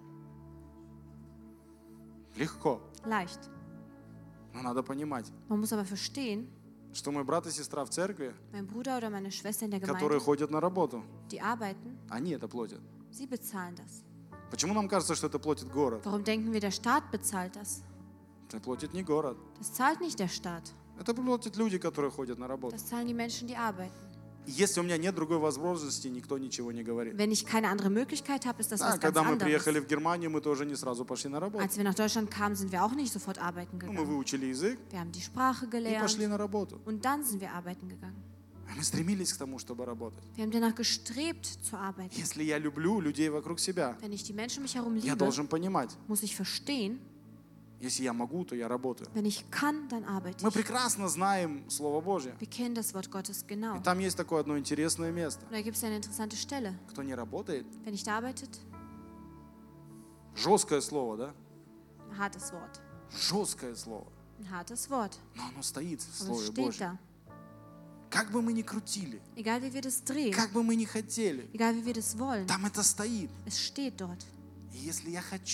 Легко. Leicht. Но надо понимать, Man muss aber verstehen, что мой брат и сестра в церкви, mein Bruder oder meine Schwester in der которые Gemeinde, ходят на работу, die arbeiten, они это платят. sie bezahlen das. Почему нам кажется, что это платит город? Warum denken wir, der Staat bezahlt das? Это платит не город. Das zahlt nicht der Staat. Это платят люди, которые ходят на работу. Das zahlen die Menschen, die arbeiten. Если у меня нет другой возможности, никто ничего не говорит. Wenn ich keine andere Möglichkeit habe, ist das Да, was ganz когда мы anderes. приехали в Германию, мы тоже не сразу пошли на работу. Als wir nach Deutschland kamen, sind wir auch nicht sofort arbeiten Мы gegangen. выучили язык Wir haben die Sprache и gelernt пошли на работу. und dann sind wir arbeiten gegangen. Мы стремились к тому, чтобы работать. Wir haben danach gestrebt zu arbeiten. Если я люблю людей вокруг себя, Wenn ich die Menschen um mich herum я liebe, должен понимать, muss ich verstehen, если я могу, то я работаю. wenn ich kann, dann arbeite Мы ich. прекрасно знаем Слово Божье. Wir kennen das Wort Gottes И genau. там есть такое одно интересное место. Und da gibt es eine interessante Stelle. Кто не работает, Wer nicht arbeitet, жесткое слово, да? ein hartes Wort. Жесткое слово. Ein hartes Wort. Но оно стоит в Aber es Слове steht Божьем. da. Как бы мы ни крутили, Egal wie wir das drehen, как бы мы ни хотели, egal wie wir das wollen, там это стоит. es steht dort. И если я хочу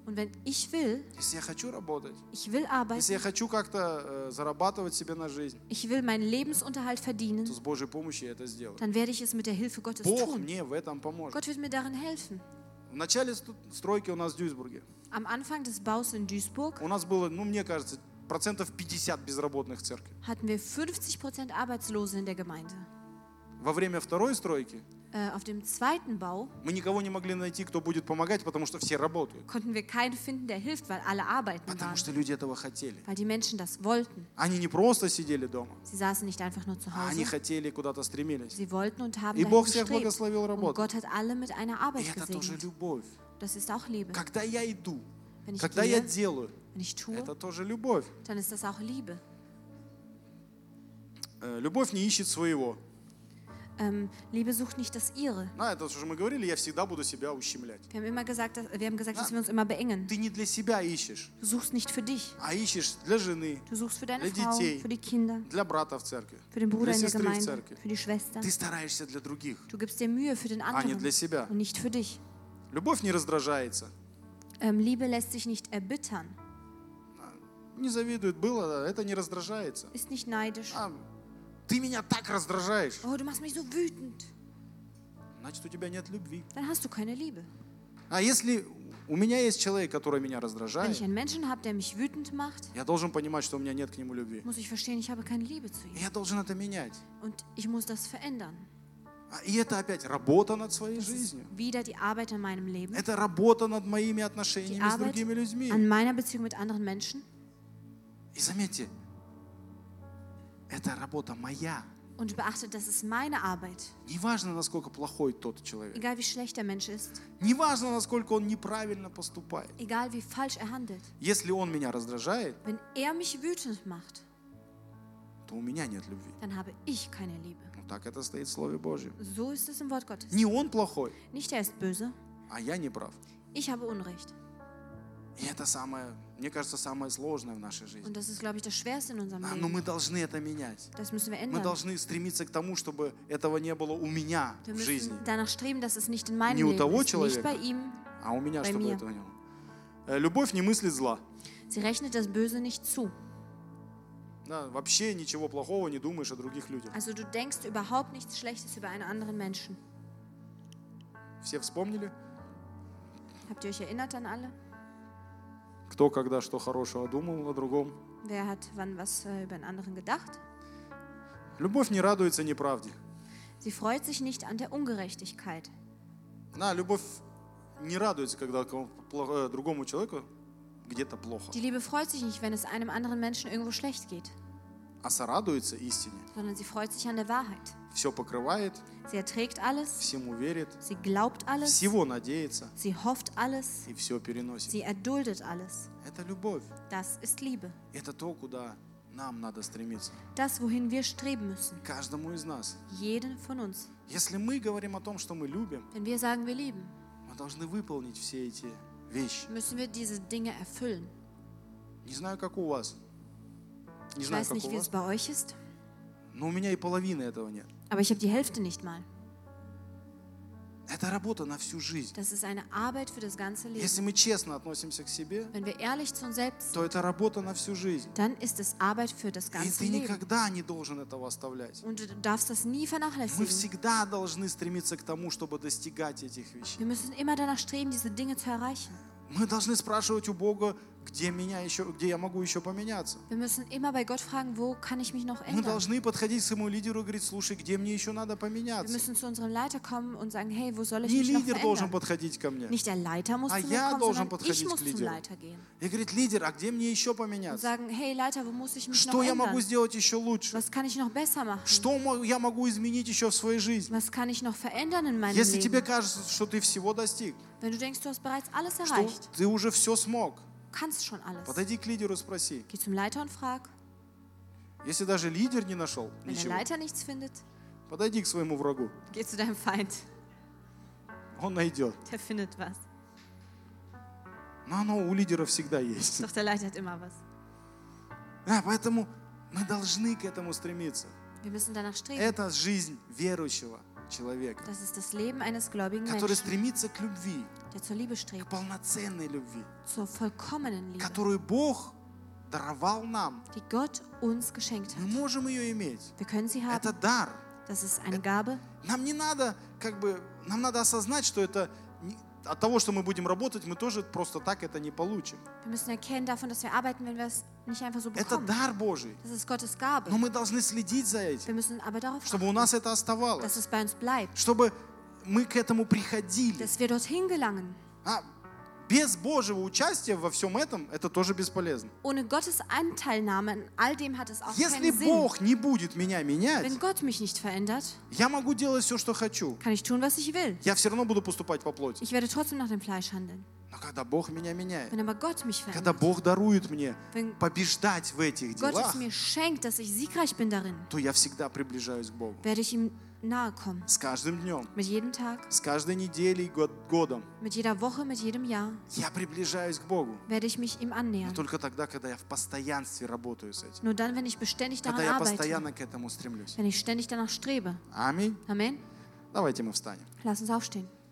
Und wenn ich will, если я хочу работать, ich will если arbeiten, я хочу как-то зарабатывать себе на жизнь, ich will meinen Lebensunterhalt то verdienen, с Божьей помощью я это сделаю. dann werde ich es mit der Hilfe Gottes Бог tun. мне в этом поможет. Gott wird mir darin helfen. В начале стройки у нас в Дюйсбурге Am Anfang des Baus in Duisburg у нас было, мне кажется, 50% безработных в церкви. hatten wir 50% Arbeitslose in der Gemeinde. Во время второй стройки Auf dem zweiten Bau мы никого не могли найти, кто будет помогать, потому что все работают. konnten wir keinen finden, der hilft, weil alle arbeiten Потому waren, что люди этого хотели. weil die Menschen das wollten. Они не просто сидели дома, Sie saßen nicht einfach nur zu а они Hause, хотели и куда-то стремились. sie wollten und haben И dahin Бог всех gestrebt. благословил Und работать. Gott hat alle mit einer И Arbeit это тоже gesegnet. любовь. Das ist auch Liebe. Когда я иду, Wenn ich когда я gehe, делаю, wenn ich tue, это тоже любовь. dann ist das auch Liebe. Любовь не ищет своего. Liebe sucht nicht das Ihre. Это уже мы говорили, я всегда буду себя ущемлять. Wir haben gesagt, dass wir uns immer beengen. Ты не для себя ищешь, Du suchst nicht für dich. а ищешь для жены, Du suchst für deine Для Frau, детей. für die Kinder, для брата в церкви, für den Bruder для in der сестры в Gemeinde, церкви. für die Schwester. Ты стараешься для других, Du gibst dir Mühe für den а не anderen для себя. und nicht für dich. Любовь не раздражается, Liebe lässt sich nicht erbittern, не завидует. Было, это не раздражается. ist nicht neidisch. Ты меня так раздражаешь, Oh, du machst mich so wütend. значит, у тебя нет любви. Dann hast du keine Liebe. А если у меня есть человек, который меня Wenn раздражает, ich einen Menschen habe, der mich wütend macht, я должен понимать, что у меня нет к нему любви. muss ich verstehen, ich habe keine Liebe zu И ihm. я должен это менять. Und ich muss das verändern. И это опять работа над своей Das ist жизнью. wieder die Arbeit an meinem Leben, Это работа над моими die отношениями с Arbeit другими людьми. an meiner Beziehung mit anderen Menschen. И заметьте, это работа моя. Und beachtet, das ist meine Arbeit. Неважно, насколько плохой тот человек. Egal wie schlecht der Mensch ist, Неважно, насколько он неправильно поступает. egal wie falsch er handelt. Если он меня раздражает, Wenn er mich wütend macht, то у меня нет любви. dann habe ich keine Liebe. Так это стоит в Слове Божьем. So ist es im Wort Gottes. Не он плохой, Nicht er ist böse, а я не прав. ich habe Unrecht. И это самое, мне кажется, самое сложное в нашей жизни. Und das ist, glaube ich, das Schwerste in unserem Но Leben. мы должны это менять. Das müssen wir Мы ändern. должны стремиться к тому, чтобы этого не было у меня Wir в жизни, müssen danach streben, dass es nicht in meinem Не у Leben того ist, nicht человека. bei ihm. а у меня, Bei чтобы mir. этого не было. Любовь не мыслит зла. Sie rechnet das Böse nicht zu. Да, вообще ничего плохого не думаешь о других людях. Also du denkst überhaupt nichts Schlechtes über einen anderen Menschen. Все вспомнили, Habt ihr euch erinnert an alle? кто когда что хорошего думал о другом. Wer hat wann was über einen anderen gedacht? Любовь не радуется неправде. Sie freut sich nicht an der Ungerechtigkeit. Любовь не радуется, когда другому человеку где-то плохо, Die Liebe freut sich nicht, wenn es einem anderen Menschen irgendwo schlecht geht, а сорадуется истине. sondern sie freut sich an der Wahrheit. Все покрывает, Sie erträgt alles, всему верит, sie glaubt alles, всего надеется sie hofft alles, и все переносит. sie erduldet alles. Это любовь. Das ist Liebe. Это то, куда нам надо стремиться. Das, wohin wir streben müssen. Каждому из нас. Jeden von uns. Если мы говорим о том, что мы любим, Wenn wir sagen, wir lieben, мы должны выполнить все эти вещи. müssen wir diese Dinge erfüllen. Не знаю, как у вас. Не Ich знаю, weiß как nicht, у wie es вас. bei euch ist, Но у меня и половины этого нет. aber ich habe die Hälfte nicht mal. Это работа на всю жизнь. Das ist eine Arbeit für das ganze Если Leben. мы честно относимся к себе, Wenn wir ehrlich zu uns selbst то sind, это работа на всю жизнь. dann ist es Arbeit für das И ganze ты Leben. никогда не должен этого оставлять. Und du darfst das nie Мы vernachlässigen. всегда должны стремиться к тому, чтобы достигать этих вещей. Wir müssen immer danach streben, diese Dinge zu erreichen. Мы должны спрашивать у Бога, где я могу еще поменяться. Wir müssen immer bei Gott fragen, wo kann ich mich noch Мы ändern? должны подходить к своему лидеру и говорить: слушай, где мне еще надо Wir поменяться? müssen zu unserem Leiter kommen und sagen, hey, wo soll ich Не mich noch лидер должен verändern? подходить ко мне. Nicht der Leiter muss А zu mir я kommen, должен sondern подходить ich к muss zum лидеру. Leiter gehen. И говорит: лидер, а где мне еще Und поменяться? sagen, hey Leiter, wo muss ich mich Что noch я могу ändern? сделать еще лучше? Was kann ich noch besser machen? Что я могу изменить еще в своей жизни? Was kann ich noch verändern in meinem Если тебе Leben? кажется, что ты всего достиг, Wenn du denkst, du hast bereits alles что erreicht, ты уже все смог, kannst schon alles. подойди к лидеру и спроси. Geh zum Leiter und frag. Если даже лидер не нашел Wenn der ничего, Leiter nichts findet, подойди к своему врагу. geh zu deinem Feind. Он найдет. Der findet was. Но оно у лидера всегда есть. Doch der Leiter hat immer was. Поэтому мы должны к этому стремиться. Wir müssen danach streben. Это жизнь верующего человека, Das ist das Leben eines gläubigen который Menschen, стремится к любви. der zur Liebe к strebt, полноценной любви, zur vollkommenen Liebe, которую Бог даровал нам. die Gott uns geschenkt Мы hat. можем ее иметь. Wir können sie Это haben. дар. Das ist eine Gabe. Нам не надо, нам надо осознать, что это от того, что мы будем работать, мы тоже просто так это не получим. Wir müssen erkennen davon, dass wir arbeiten, wenn wir es nicht einfach so Это bekommen. дар Божий. Das ist Gottes Gabe. Но мы должны следить за этим, Wir müssen aber darauf чтобы у achten, нас это dass оставалось, es bei uns bleibt, чтобы мы к этому приходили. dass wir dorthin gelangen. Без Божьего участия во всем этом это тоже бесполезно. Ohne Gottes Anteilnahme an all dem hat es auch Если keinen Sinn. Бог не будет меня менять, Wenn Gott mich nicht verändert, я могу делать все, что хочу. kann ich tun, was ich will. Я все равно буду поступать по плоти. Ich werde trotzdem nach dem Fleisch handeln. Но когда Бог меня меняет, Wenn aber Gott mich когда verändert, Бог дарует мне wenn побеждать в этих Gott делах, es mir schenkt, dass ich siegreich bin darin, то я всегда приближаюсь к Богу. werde ich ihm nahe kommen. С каждым днем, Mit jedem Tag, с каждой неделей, годом mit jeder Woche, mit jedem Jahr я приближаюсь к Богу. werde ich mich ihm Но annähern. только тогда, когда я в постоянстве работаю с этим. Nur dann, wenn ich beständig Когда daran я arbeite, постоянно к этому стремлюсь. wenn ich ständig danach strebe. Аминь. Amen. Давайте мы встанем. Lass uns aufstehen.